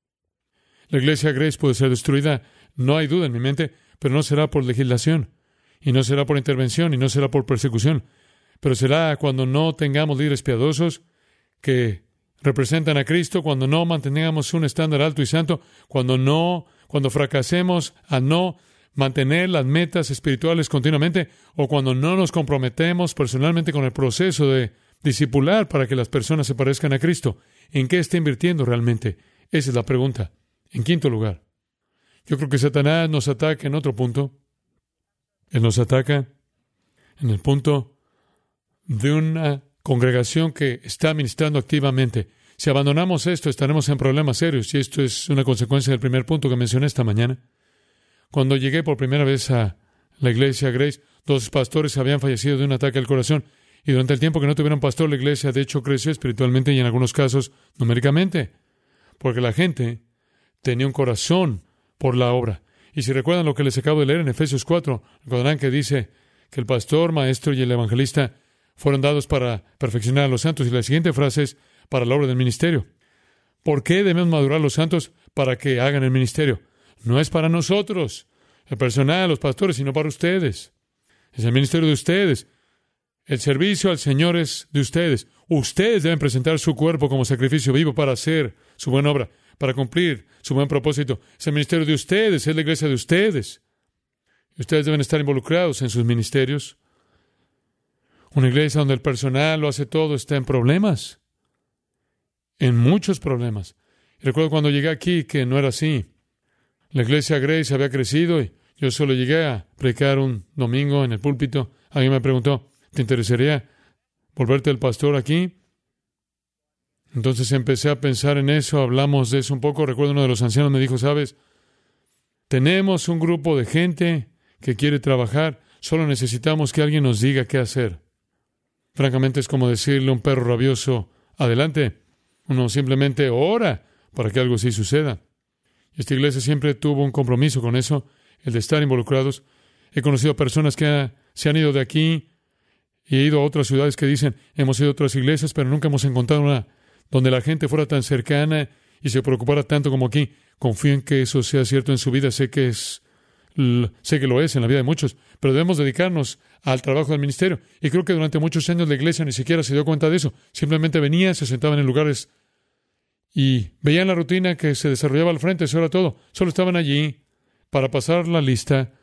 La iglesia Grace puede ser destruida, no hay duda en mi mente, pero no será por legislación, y no será por intervención, y no será por persecución, pero será cuando no tengamos líderes piadosos que representan a Cristo, cuando no mantengamos un estándar alto y santo, cuando no, cuando fracasemos a no mantener las metas espirituales continuamente, o cuando no nos comprometemos personalmente con el proceso de discipular para que las personas se parezcan a Cristo. ¿En qué está invirtiendo realmente? Esa es la pregunta. En quinto lugar, yo creo que Satanás nos ataca en otro punto. Él nos ataca en el punto de una congregación que está ministrando activamente. Si abandonamos esto, estaremos en problemas serios, y esto es una consecuencia del primer punto que mencioné esta mañana. Cuando llegué por primera vez a la iglesia Grace, dos pastores habían fallecido de un ataque al corazón, y durante el tiempo que no tuvieron pastor, la iglesia de hecho creció espiritualmente y en algunos casos numéricamente, porque la gente tenía un corazón por la obra. Y si recuerdan lo que les acabo de leer en Efesios cuatro, recordarán que dice que el pastor, maestro y el evangelista fueron dados para perfeccionar a los santos. Y la siguiente frase es para la obra del ministerio. ¿Por qué debemos madurar los santos? Para que hagan el ministerio. No es para nosotros, el personal, los pastores, sino para ustedes. Es el ministerio de ustedes. El servicio al Señor es de ustedes. Ustedes deben presentar su cuerpo como sacrificio vivo para hacer su buena obra, para cumplir su buen propósito. Es el ministerio de ustedes, es la iglesia de ustedes. Y ustedes deben estar involucrados en sus ministerios. Una iglesia donde el personal lo hace todo está en problemas. En muchos problemas. Y recuerdo cuando llegué aquí que no era así. La iglesia Grace había crecido y yo solo llegué a predicar un domingo en el púlpito. Alguien me preguntó, ¿te interesaría volverte el pastor aquí? Entonces empecé a pensar en eso, hablamos de eso un poco. Recuerdo uno de los ancianos me dijo, ¿sabes? Tenemos un grupo de gente que quiere trabajar, solo necesitamos que alguien nos diga qué hacer. Francamente es como decirle a un perro rabioso, adelante. Uno simplemente ora para que algo así suceda. Esta iglesia siempre tuvo un compromiso con eso, el de estar involucrados. He conocido personas que ha, se han ido de aquí y he ido a otras ciudades que dicen, hemos ido a otras iglesias, pero nunca hemos encontrado una donde la gente fuera tan cercana y se preocupara tanto como aquí. Confío en que eso sea cierto en su vida. Sé que es, sé que lo es en la vida de muchos, pero debemos dedicarnos al trabajo del ministerio. Y creo que durante muchos años la iglesia ni siquiera se dio cuenta de eso. Simplemente venían, se sentaban en lugares y veían la rutina que se desarrollaba al frente. Eso era todo. Solo estaban allí para pasar la lista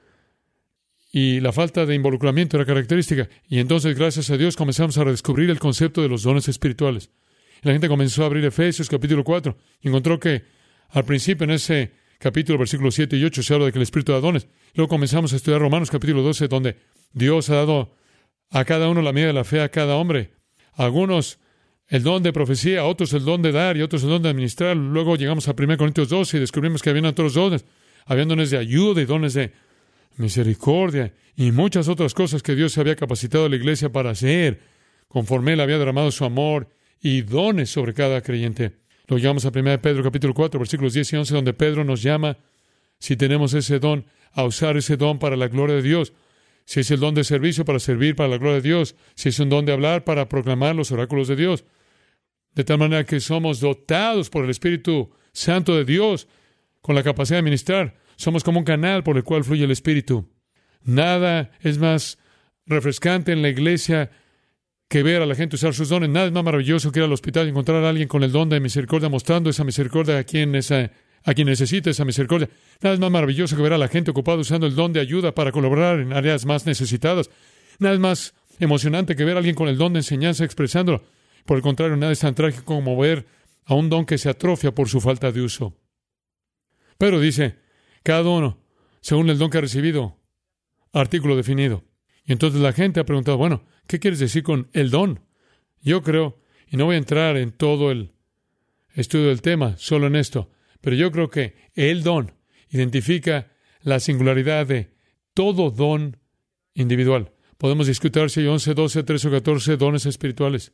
y la falta de involucramiento era característica. Y entonces, gracias a Dios, comenzamos a redescubrir el concepto de los dones espirituales. Y la gente comenzó a abrir Efesios capítulo cuatro y encontró que al principio en ese capítulo, versículos siete y ocho, se habla de que el espíritu de dones. Luego comenzamos a estudiar Romanos capítulo doce, donde Dios ha dado a cada uno la medida de la fe a cada hombre. A algunos el don de profecía, a otros el don de dar y a otros el don de administrar. Luego llegamos a primera Corintios doce y descubrimos que habían otros dones. Habían dones de ayuda y dones de misericordia y muchas otras cosas que Dios había capacitado a la iglesia para hacer, conforme Él había derramado su amor y dones sobre cada creyente. Luego llegamos a primera Pedro capítulo cuatro, versículos diez y once, donde Pedro nos llama, si tenemos ese don, a usar ese don para la gloria de Dios. Si es el don de servicio, para servir para la gloria de Dios. Si es un don de hablar, para proclamar los oráculos de Dios. De tal manera que somos dotados por el Espíritu Santo de Dios con la capacidad de ministrar. Somos como un canal por el cual fluye el Espíritu. Nada es más refrescante en la iglesia que ver a la gente usar sus dones. Nada es más maravilloso que ir al hospital y encontrar a alguien con el don de misericordia, mostrando esa misericordia a quien, esa, a quien necesita esa misericordia. Nada es más maravilloso que ver a la gente ocupada usando el don de ayuda para colaborar en áreas más necesitadas. Nada es más emocionante que ver a alguien con el don de enseñanza expresándolo. Por el contrario, nada es tan trágico como ver a un don que se atrofia por su falta de uso. Pero dice, cada uno, según el don que ha recibido, artículo definido. Y entonces la gente ha preguntado, bueno, ¿qué quieres decir con el don? Yo creo, y no voy a entrar en todo el estudio del tema, solo en esto, pero yo creo que el don identifica la singularidad de todo don individual. Podemos discutir si hay once, doce, trece o catorce dones espirituales.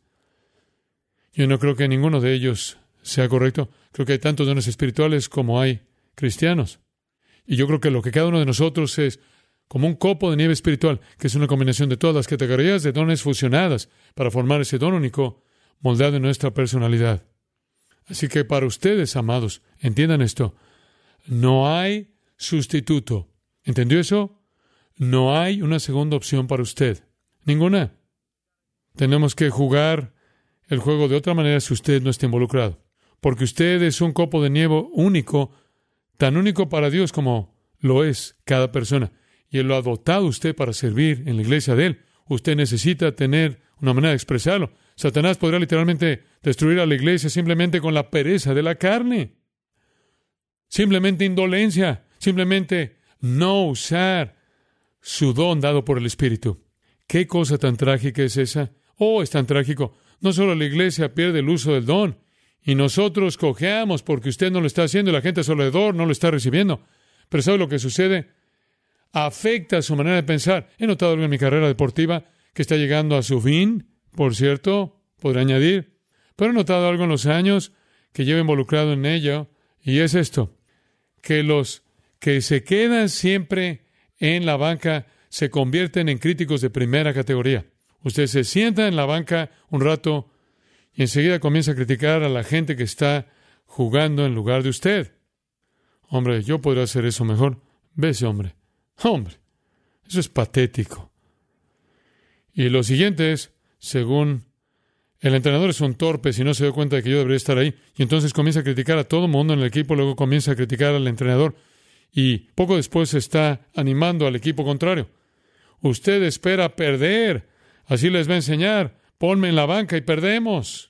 Yo no creo que ninguno de ellos sea correcto. Creo que hay tantos dones espirituales como hay cristianos. Y yo creo que lo que cada uno de nosotros es como un copo de nieve espiritual, que es una combinación de todas las categorías de dones fusionadas para formar ese don único moldeado en nuestra personalidad. Así que para ustedes, amados, entiendan esto. No hay sustituto. ¿Entendió eso? No hay una segunda opción para usted. Ninguna. Tenemos que jugar el juego de otra manera si usted no está involucrado. Porque usted es un copo de nieve único, tan único para Dios como lo es cada persona. Y Él lo ha dotado a usted para servir en la iglesia de Él. Usted necesita tener una manera de expresarlo. Satanás podría literalmente destruir a la iglesia simplemente con la pereza de la carne. Simplemente indolencia. Simplemente no usar su don dado por el Espíritu. ¿Qué cosa tan trágica es esa? Oh, es tan trágico. No solo la iglesia pierde el uso del don, y nosotros cojeamos porque usted no lo está haciendo y la gente a su alrededor no lo está recibiendo. Pero ¿sabe lo que sucede? Afecta su manera de pensar. He notado algo en mi carrera deportiva que está llegando a su fin, por cierto, podré añadir. Pero he notado algo en los años que llevo involucrado en ello, y es esto, que los que se quedan siempre en la banca se convierten en críticos de primera categoría. Usted se sienta en la banca un rato y enseguida comienza a criticar a la gente que está jugando en lugar de usted. Hombre, yo podría hacer eso mejor. Ve ese hombre. Hombre, eso es patético. Y lo siguiente es, según el entrenador es un torpe si no se da cuenta de que yo debería estar ahí, y entonces comienza a criticar a todo el mundo en el equipo, luego comienza a criticar al entrenador, y poco después está animando al equipo contrario. Usted espera perder, así les va a enseñar, ponme en la banca y perdemos.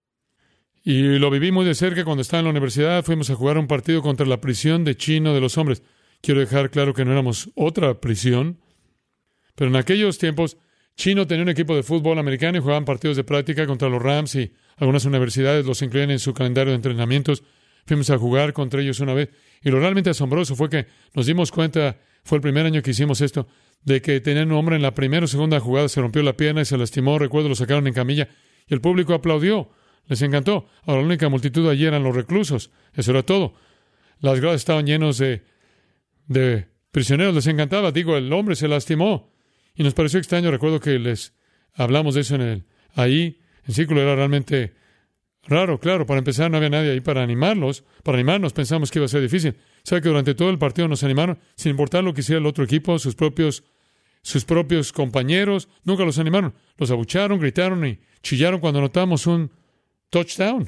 Y lo viví muy de cerca cuando estaba en la universidad, fuimos a jugar un partido contra la prisión de Chino de los hombres. Quiero dejar claro que no éramos otra prisión, pero en aquellos tiempos Chino tenía un equipo de fútbol americano y jugaban partidos de práctica contra los Rams y algunas universidades los incluían en su calendario de entrenamientos. Fuimos a jugar contra ellos una vez y lo realmente asombroso fue que nos dimos cuenta, fue el primer año que hicimos esto, de que tenían un hombre en la primera o segunda jugada, se rompió la pierna y se lastimó, recuerdo, lo sacaron en camilla y el público aplaudió, les encantó. Ahora la única multitud allí eran los reclusos, eso era todo. Las gradas estaban llenas de, de prisioneros, les encantaba, digo, el hombre se lastimó. Y nos pareció extraño, recuerdo que les hablamos de eso en el, ahí, en círculo, era realmente raro, claro, para empezar no había nadie ahí para animarlos, para animarnos, pensamos que iba a ser difícil. ¿Sabe que durante todo el partido nos animaron, sin importar lo que hiciera el otro equipo, sus propios, sus propios compañeros, nunca los animaron, los abucharon, gritaron y chillaron cuando notamos un touchdown.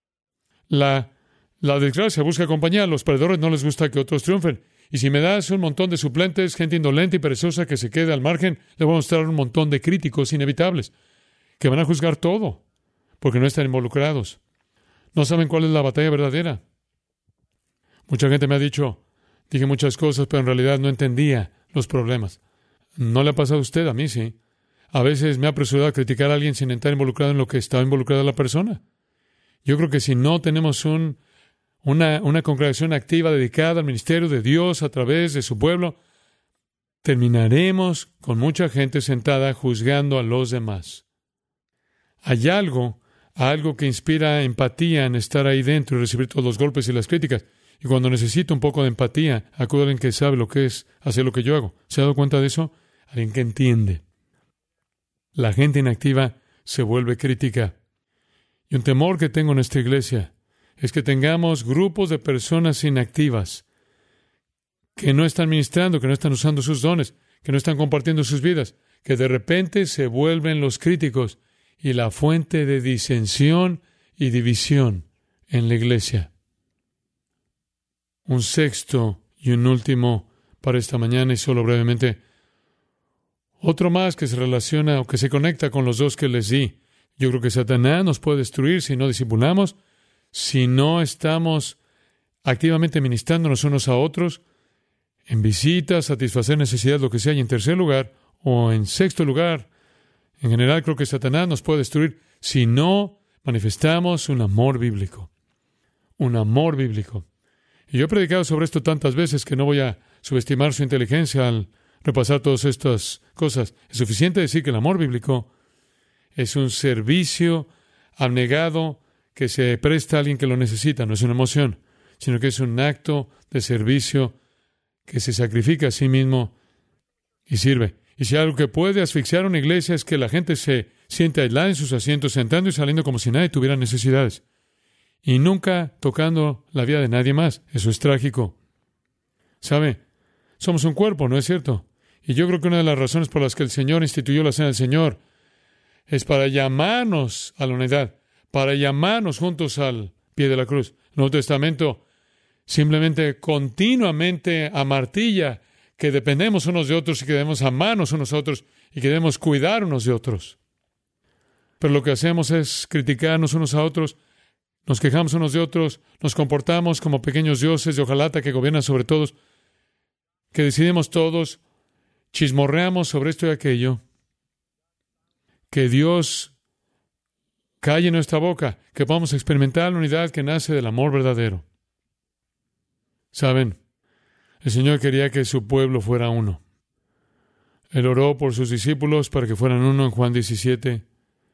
La, la desgracia busca compañía, a los perdedores no les gusta que otros triunfen. Y si me das un montón de suplentes, gente indolente y perezosa que se quede al margen, le voy a mostrar un montón de críticos inevitables que van a juzgar todo porque no están involucrados. No saben cuál es la batalla verdadera. Mucha gente me ha dicho, dije muchas cosas, pero en realidad no entendía los problemas. ¿No le ha pasado a usted? A mí sí. A veces me ha apresurado a criticar a alguien sin estar involucrado en lo que estaba involucrada la persona. Yo creo que si no tenemos un, una, una congregación activa dedicada al ministerio de Dios a través de su pueblo, terminaremos con mucha gente sentada juzgando a los demás. Hay algo, algo que inspira empatía en estar ahí dentro y recibir todos los golpes y las críticas. Y cuando necesito un poco de empatía, acudo a alguien que sabe lo que es hacer lo que yo hago. ¿Se ha dado cuenta de eso? Alguien que entiende. La gente inactiva se vuelve crítica. Y un temor que tengo en esta iglesia es que tengamos grupos de personas inactivas que no están ministrando, que no están usando sus dones, que no están compartiendo sus vidas, que de repente se vuelven los críticos y la fuente de disensión y división en la iglesia. Un sexto y un último para esta mañana, y solo brevemente, otro más que se relaciona o que se conecta con los dos que les di. Yo creo que Satanás nos puede destruir si no discipulamos, si no estamos activamente ministrándonos unos a otros, en visitas, satisfacer necesidades, lo que sea. Y en tercer lugar, o en sexto lugar, en general creo que Satanás nos puede destruir si no manifestamos un amor bíblico. Un amor bíblico. Y yo he predicado sobre esto tantas veces que no voy a subestimar su inteligencia al repasar todas estas cosas. Es suficiente decir que el amor bíblico es un servicio abnegado que se presta a alguien que lo necesita. No es una emoción, sino que es un acto de servicio que se sacrifica a sí mismo y sirve. Y si algo que puede asfixiar a una iglesia es que la gente se siente aislada en sus asientos, entrando y saliendo como si nadie tuviera necesidades. Y nunca tocando la vida de nadie más. Eso es trágico. ¿Sabe? Somos un cuerpo, ¿no es cierto? Y yo creo que una de las razones por las que el Señor instituyó la Cena del Señor es para llamarnos a la unidad, para llamarnos juntos al pie de la cruz. El Nuevo Testamento simplemente continuamente amartilla que dependemos unos de otros y que debemos amarnos unos a otros y que debemos cuidar unos de otros. Pero lo que hacemos es criticarnos unos a otros, nos quejamos unos de otros, nos comportamos como pequeños dioses de hojalata que gobiernan sobre todos, que decidimos todos, chismorreamos sobre esto y aquello. Que Dios calle nuestra boca, que podamos experimentar la unidad que nace del amor verdadero. ¿Saben? El Señor quería que su pueblo fuera uno. Él oró por sus discípulos para que fueran uno en Juan diecisiete.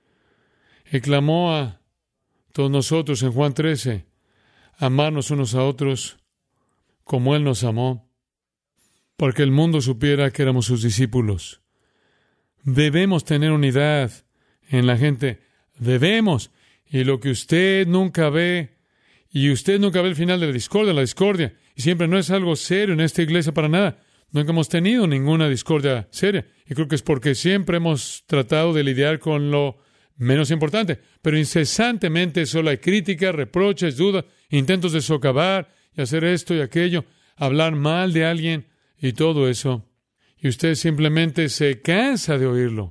Y clamó a todos nosotros en Juan trece, amarnos unos a otros como Él nos amó, para que el mundo supiera que éramos sus discípulos. Debemos tener unidad en la gente. Debemos. Y lo que usted nunca ve, y usted nunca ve el final de la discordia, la discordia, y siempre no es algo serio en esta iglesia para nada. Nunca hemos tenido ninguna discordia seria. Y creo que es porque siempre hemos tratado de lidiar con lo menos importante. Pero incesantemente solo hay críticas, reproches, dudas, intentos de socavar y hacer esto y aquello, hablar mal de alguien y todo eso. Y usted simplemente se cansa de oírlo.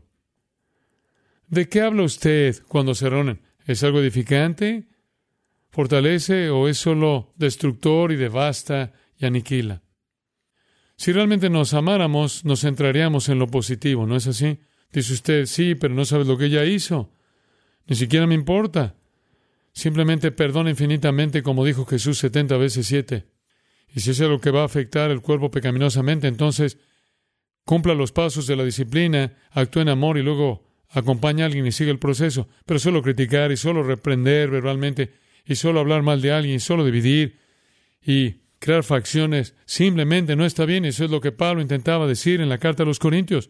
¿De qué habla usted cuando se reúnen? ¿Es algo edificante? ¿Fortalece o es solo destructor y devasta y aniquila? Si realmente nos amáramos, nos centraríamos en lo positivo, ¿no es así? Dice usted, sí, pero no sabes lo que ella hizo. Ni siquiera me importa. Simplemente perdona infinitamente, como dijo Jesús setenta veces siete. Y si es algo que va a afectar el cuerpo pecaminosamente, entonces cumpla los pasos de la disciplina, actúe en amor y luego acompaña a alguien y sigue el proceso. Pero solo criticar y solo reprender verbalmente y solo hablar mal de alguien y solo dividir y crear facciones simplemente no está bien. Eso es lo que Pablo intentaba decir en la carta a los Corintios.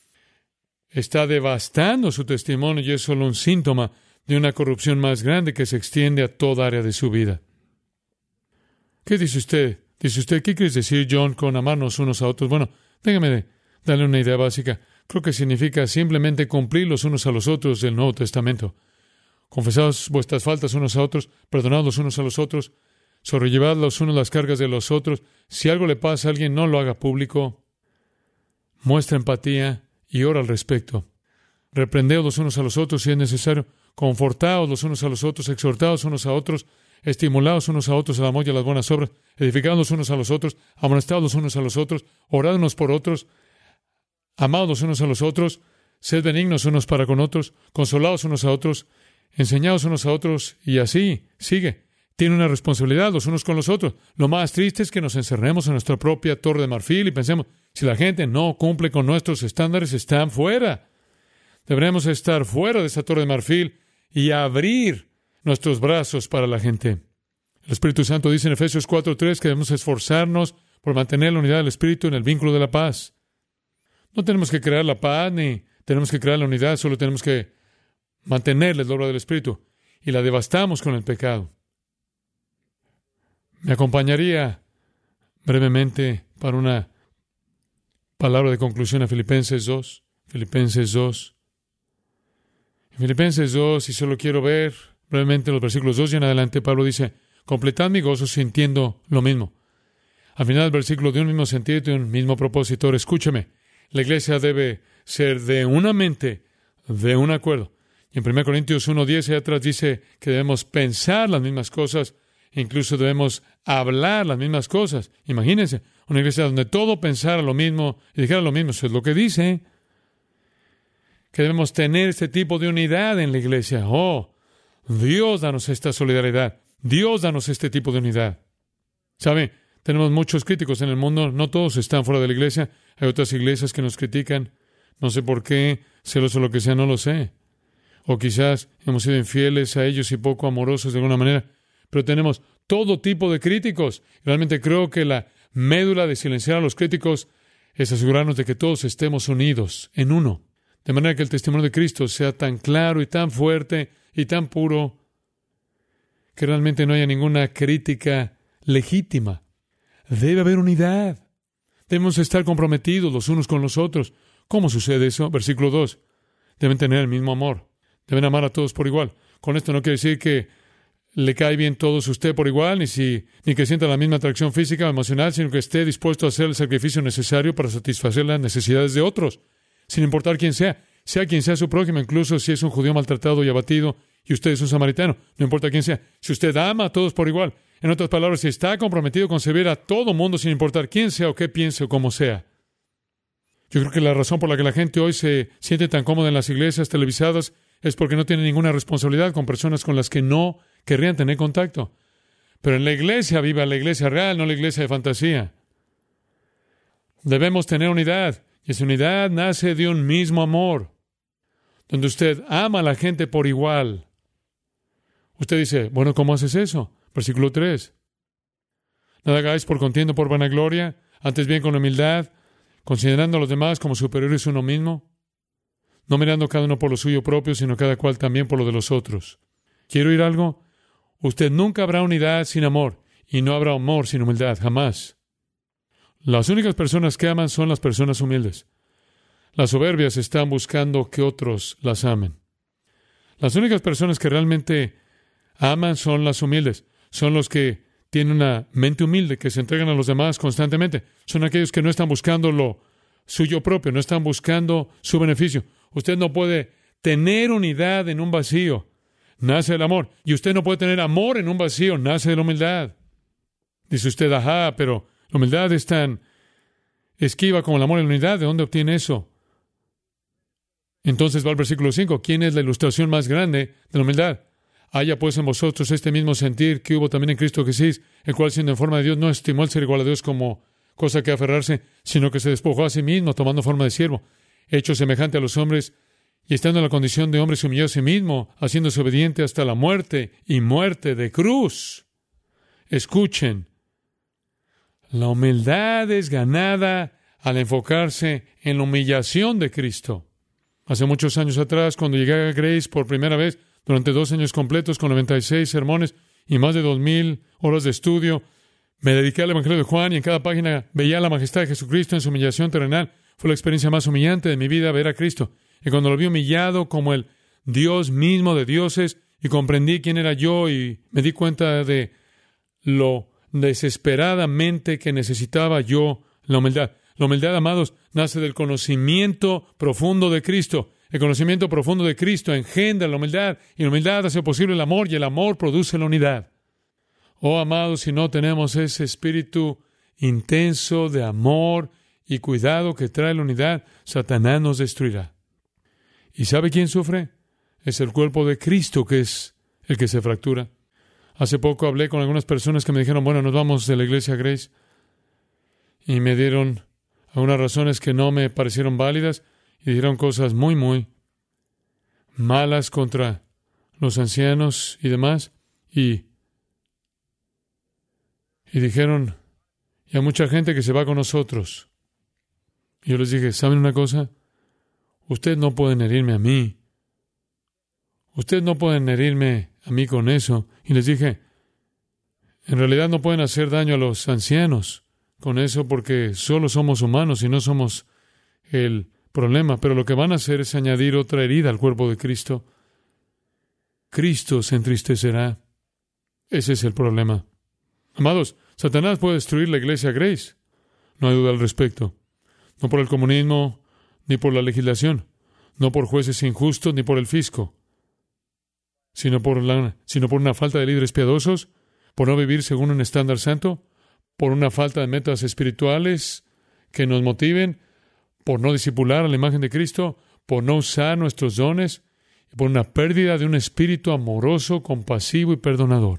Está devastando su testimonio y es solo un síntoma de una corrupción más grande que se extiende a toda área de su vida. ¿Qué dice usted? Dice usted, ¿qué quieres decir, John, con amarnos unos a otros? Bueno, déjame darle una idea básica. Creo que significa simplemente cumplir los unos a los otros del Nuevo Testamento. Confesaos vuestras faltas unos a otros, perdonad los unos a los otros, sobrellevad los unos las cargas de los otros. Si algo le pasa a alguien, no lo haga público. Muestra empatía y ora al respecto. Reprendeos los unos a los otros si es necesario. Confortaos los unos a los otros, exhortaos unos a otros estimulados unos a otros al amor y a las buenas obras, edificándonos unos a los otros, amonestados unos a los otros, orándonos por otros, amados unos a los otros, sed benignos unos para con otros, consolados unos a otros, enseñados unos a otros, y así sigue. Tiene una responsabilidad los unos con los otros. Lo más triste es que nos encerremos en nuestra propia torre de marfil y pensemos, si la gente no cumple con nuestros estándares, están fuera. Deberemos estar fuera de esa torre de marfil y abrir nuestros brazos para la gente. El Espíritu Santo dice en Efesios cuatro tres que debemos esforzarnos por mantener la unidad del Espíritu en el vínculo de la paz. No tenemos que crear la paz ni tenemos que crear la unidad, solo tenemos que mantener la obra del Espíritu y la devastamos con el pecado. Me acompañaría brevemente para una palabra de conclusión a Filipenses dos. Filipenses dos. En Filipenses dos, y solo quiero ver brevemente los versículos dos y en adelante, Pablo dice, completad mi gozo sintiendo lo mismo. Al final del versículo, de un mismo sentido y de un mismo propósito. Ahora, escúchame, la iglesia debe ser de una mente, de un acuerdo. Y en primera Corintios uno diez, allá atrás dice que debemos pensar las mismas cosas, incluso debemos hablar las mismas cosas. Imagínense, una iglesia donde todo pensara lo mismo y dijera lo mismo. Eso es lo que dice. Que debemos tener este tipo de unidad en la iglesia. Oh, Dios, danos esta solidaridad. Dios, danos este tipo de unidad. ¿Sabe? Tenemos muchos críticos en el mundo. No todos están fuera de la iglesia. Hay otras iglesias que nos critican. No sé por qué, celoso o lo que sea, no lo sé. O quizás hemos sido infieles a ellos y poco amorosos de alguna manera. Pero tenemos todo tipo de críticos. Realmente creo que la médula de silenciar a los críticos es asegurarnos de que todos estemos unidos en uno. De manera que el testimonio de Cristo sea tan claro y tan fuerte y tan puro que realmente no haya ninguna crítica legítima. Debe haber unidad. Debemos estar comprometidos los unos con los otros. ¿Cómo sucede eso? Versículo dos. Deben tener el mismo amor. Deben amar a todos por igual. Con esto no quiere decir que le cae bien todos usted por igual, ni, si, ni que sienta la misma atracción física o emocional, sino que esté dispuesto a hacer el sacrificio necesario para satisfacer las necesidades de otros, sin importar quién sea, sea quien sea su prójimo, incluso si es un judío maltratado y abatido y usted es un samaritano, no importa quién sea. Si usted ama a todos por igual, en otras palabras, si está comprometido con servir a todo mundo sin importar quién sea o qué piense o cómo sea. Yo creo que la razón por la que la gente hoy se siente tan cómoda en las iglesias televisadas es porque no tiene ninguna responsabilidad con personas con las que no querrían tener contacto. Pero en la iglesia viva la iglesia real, no la iglesia de fantasía. Debemos tener unidad. Y esa unidad nace de un mismo amor, donde usted ama a la gente por igual. Usted dice, bueno, ¿cómo haces eso? Versículo tres. Nada hagáis por contienda o por vanagloria, antes bien con humildad, considerando a los demás como superiores a uno mismo, no mirando cada uno por lo suyo propio, sino cada cual también por lo de los otros. ¿Quiero oír algo? Usted nunca habrá unidad sin amor, y no habrá amor sin humildad, jamás. Las únicas personas que aman son las personas humildes. Las soberbias están buscando que otros las amen. Las únicas personas que realmente aman son las humildes. Son los que tienen una mente humilde, que se entregan a los demás constantemente. Son aquellos que no están buscando lo suyo propio, no están buscando su beneficio. Usted no puede tener unidad en un vacío. Nace el amor. Y usted no puede tener amor en un vacío. Nace de la humildad. Dice usted, ajá, pero la humildad es tan esquiva como el amor en la unidad. ¿De dónde obtiene eso? Entonces va al versículo cinco. ¿Quién es la ilustración más grande de la humildad? Haya pues en vosotros este mismo sentir que hubo también en Cristo Jesús, el cual siendo en forma de Dios no estimó el ser igual a Dios como cosa que aferrarse, sino que se despojó a sí mismo, tomando forma de siervo, hecho semejante a los hombres, y estando en la condición de hombre se humilló a sí mismo, haciéndose obediente hasta la muerte y muerte de cruz. Escuchen. La humildad es ganada al enfocarse en la humillación de Cristo. Hace muchos años atrás, cuando llegué a Grace por primera vez, durante dos años completos con noventa y seis sermones y más de dos mil horas de estudio, me dediqué al Evangelio de Juan y en cada página veía la majestad de Jesucristo en su humillación terrenal. Fue la experiencia más humillante de mi vida ver a Cristo. Y cuando lo vi humillado como el Dios mismo de dioses y comprendí quién era yo y me di cuenta de lo desesperadamente que necesitaba yo la humildad. La humildad, amados, nace del conocimiento profundo de Cristo. El conocimiento profundo de Cristo engendra la humildad y la humildad hace posible el amor y el amor produce la unidad. Oh, amados, si no tenemos ese espíritu intenso de amor y cuidado que trae la unidad, Satanás nos destruirá. ¿Y sabe quién sufre? Es el cuerpo de Cristo, que es el que se fractura. Hace poco hablé con algunas personas que me dijeron, bueno, nos vamos de la iglesia Grace, y me dieron algunas razones que no me parecieron válidas, y dijeron cosas muy, muy malas contra los ancianos y demás, y, y dijeron, y hay mucha gente que se va con nosotros. Y yo les dije, ¿saben una cosa? Ustedes no pueden herirme a mí. Ustedes no pueden herirme a mí con eso. Y les dije, en realidad no pueden hacer daño a los ancianos con eso porque solo somos humanos y no somos el problema. Pero lo que van a hacer es añadir otra herida al cuerpo de Cristo. Cristo se entristecerá. Ese es el problema. Amados, Satanás puede destruir la iglesia Grace. No hay duda al respecto. No por el comunismo, ni por la legislación. No por jueces injustos, ni por el fisco. Sino por, la, sino por una falta de líderes piadosos, por no vivir según un estándar santo, por una falta de metas espirituales que nos motiven, por no discipular a la imagen de Cristo, por no usar nuestros dones, y por una pérdida de un espíritu amoroso, compasivo y perdonador.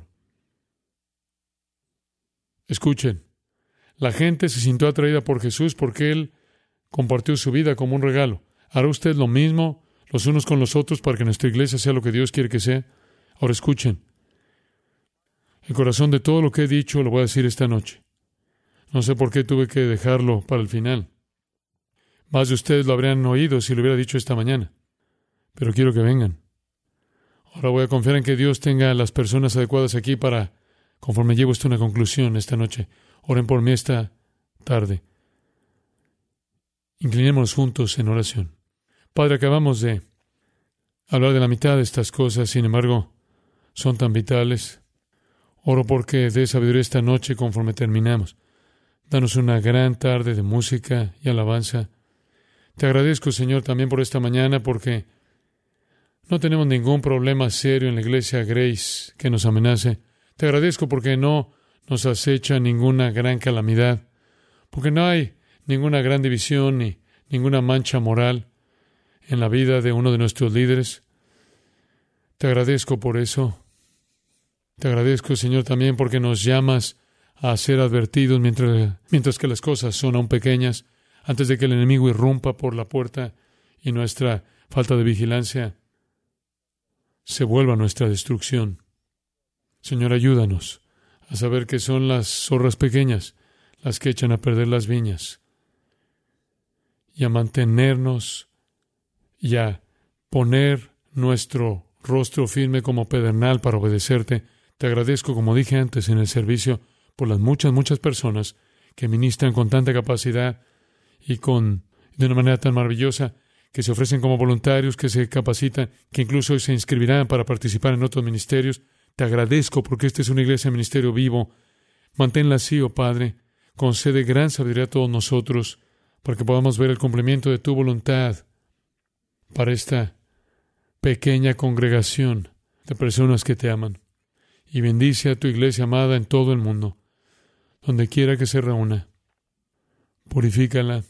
Escuchen, la gente se sintió atraída por Jesús porque Él compartió su vida como un regalo. ¿Hará usted lo mismo los unos con los otros para que nuestra iglesia sea lo que Dios quiere que sea? Ahora escuchen. El corazón de todo lo que he dicho lo voy a decir esta noche. No sé por qué tuve que dejarlo para el final. Más de ustedes lo habrían oído si lo hubiera dicho esta mañana. Pero quiero que vengan. Ahora voy a confiar en que Dios tenga a las personas adecuadas aquí para, conforme llevo esto a una conclusión esta noche. Oren por mí esta tarde. Inclinémonos juntos en oración. Padre, acabamos de hablar de la mitad de estas cosas, sin embargo, son tan vitales. Oro porque dé sabiduría esta noche conforme terminamos. Danos una gran tarde de música y alabanza. Te agradezco, Señor, también por esta mañana, porque no tenemos ningún problema serio en la iglesia Grace que nos amenace. Te agradezco porque no nos acecha ninguna gran calamidad, porque no hay ninguna gran división ni ninguna mancha moral en la vida de uno de nuestros líderes. Te agradezco por eso. Te agradezco, Señor, también porque nos llamas a ser advertidos mientras, mientras que las cosas son aún pequeñas, antes de que el enemigo irrumpa por la puerta y nuestra falta de vigilancia se vuelva nuestra destrucción. Señor, ayúdanos a saber que son las zorras pequeñas las que echan a perder las viñas, y a mantenernos y a poner nuestro rostro firme como pedernal para obedecerte. Te agradezco, como dije antes en el servicio, por las muchas, muchas personas que ministran con tanta capacidad y con de una manera tan maravillosa, que se ofrecen como voluntarios, que se capacitan, que incluso hoy se inscribirán para participar en otros ministerios. Te agradezco porque esta es una iglesia de ministerio vivo. Manténla así, oh Padre. Concede gran sabiduría a todos nosotros para que podamos ver el cumplimiento de tu voluntad para esta pequeña congregación de personas que te aman. Y bendice a tu iglesia amada en todo el mundo, donde quiera que se reúna. Purifícala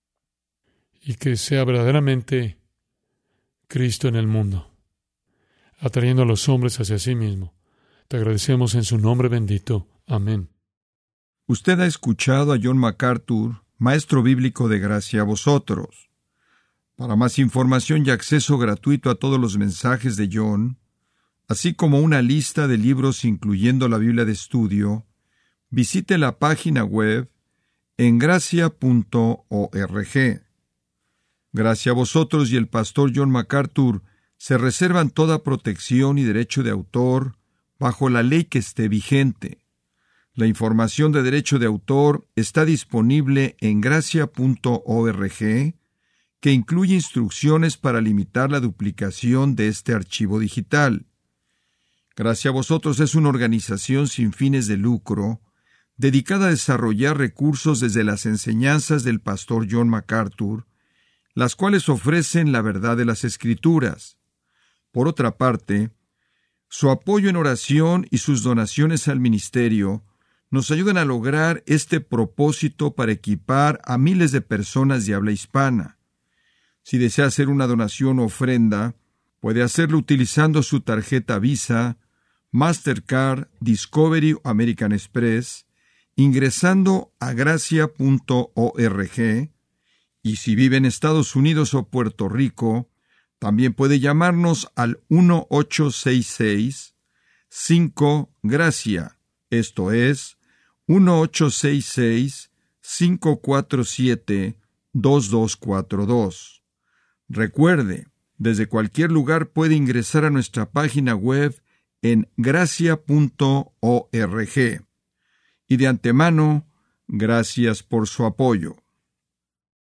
y que sea verdaderamente Cristo en el mundo, atrayendo a los hombres hacia sí mismo. Te agradecemos en su nombre bendito. Amén. Usted ha escuchado a John MacArthur, maestro bíblico de Gracia a vosotros. Para más información y acceso gratuito a todos los mensajes de John, así como una lista de libros incluyendo la Biblia de estudio, visite la página web en gracia punto org. Gracia a vosotros y el pastor John MacArthur se reservan toda protección y derecho de autor bajo la ley que esté vigente. La información de derecho de autor está disponible en gracia punto org, que incluye instrucciones para limitar la duplicación de este archivo digital. Gracia a vosotros es una organización sin fines de lucro, dedicada a desarrollar recursos desde las enseñanzas del pastor John MacArthur, las cuales ofrecen la verdad de las Escrituras. Por otra parte, Su apoyo en oración y sus donaciones al ministerio nos ayudan a lograr este propósito para equipar a miles de personas de habla hispana. Si desea hacer una donación o ofrenda, puede hacerlo utilizando su tarjeta Visa, Mastercard, Discovery o American Express, ingresando a gracia punto org, y si vive en Estados Unidos o Puerto Rico, también puede llamarnos al uno ocho seis seis cinco gracia, esto es, uno ocho seis seis cinco cuatro siete dos dos cuatro dos. Recuerde, desde cualquier lugar puede ingresar a nuestra página web en gracia punto org. Y de antemano, gracias por su apoyo.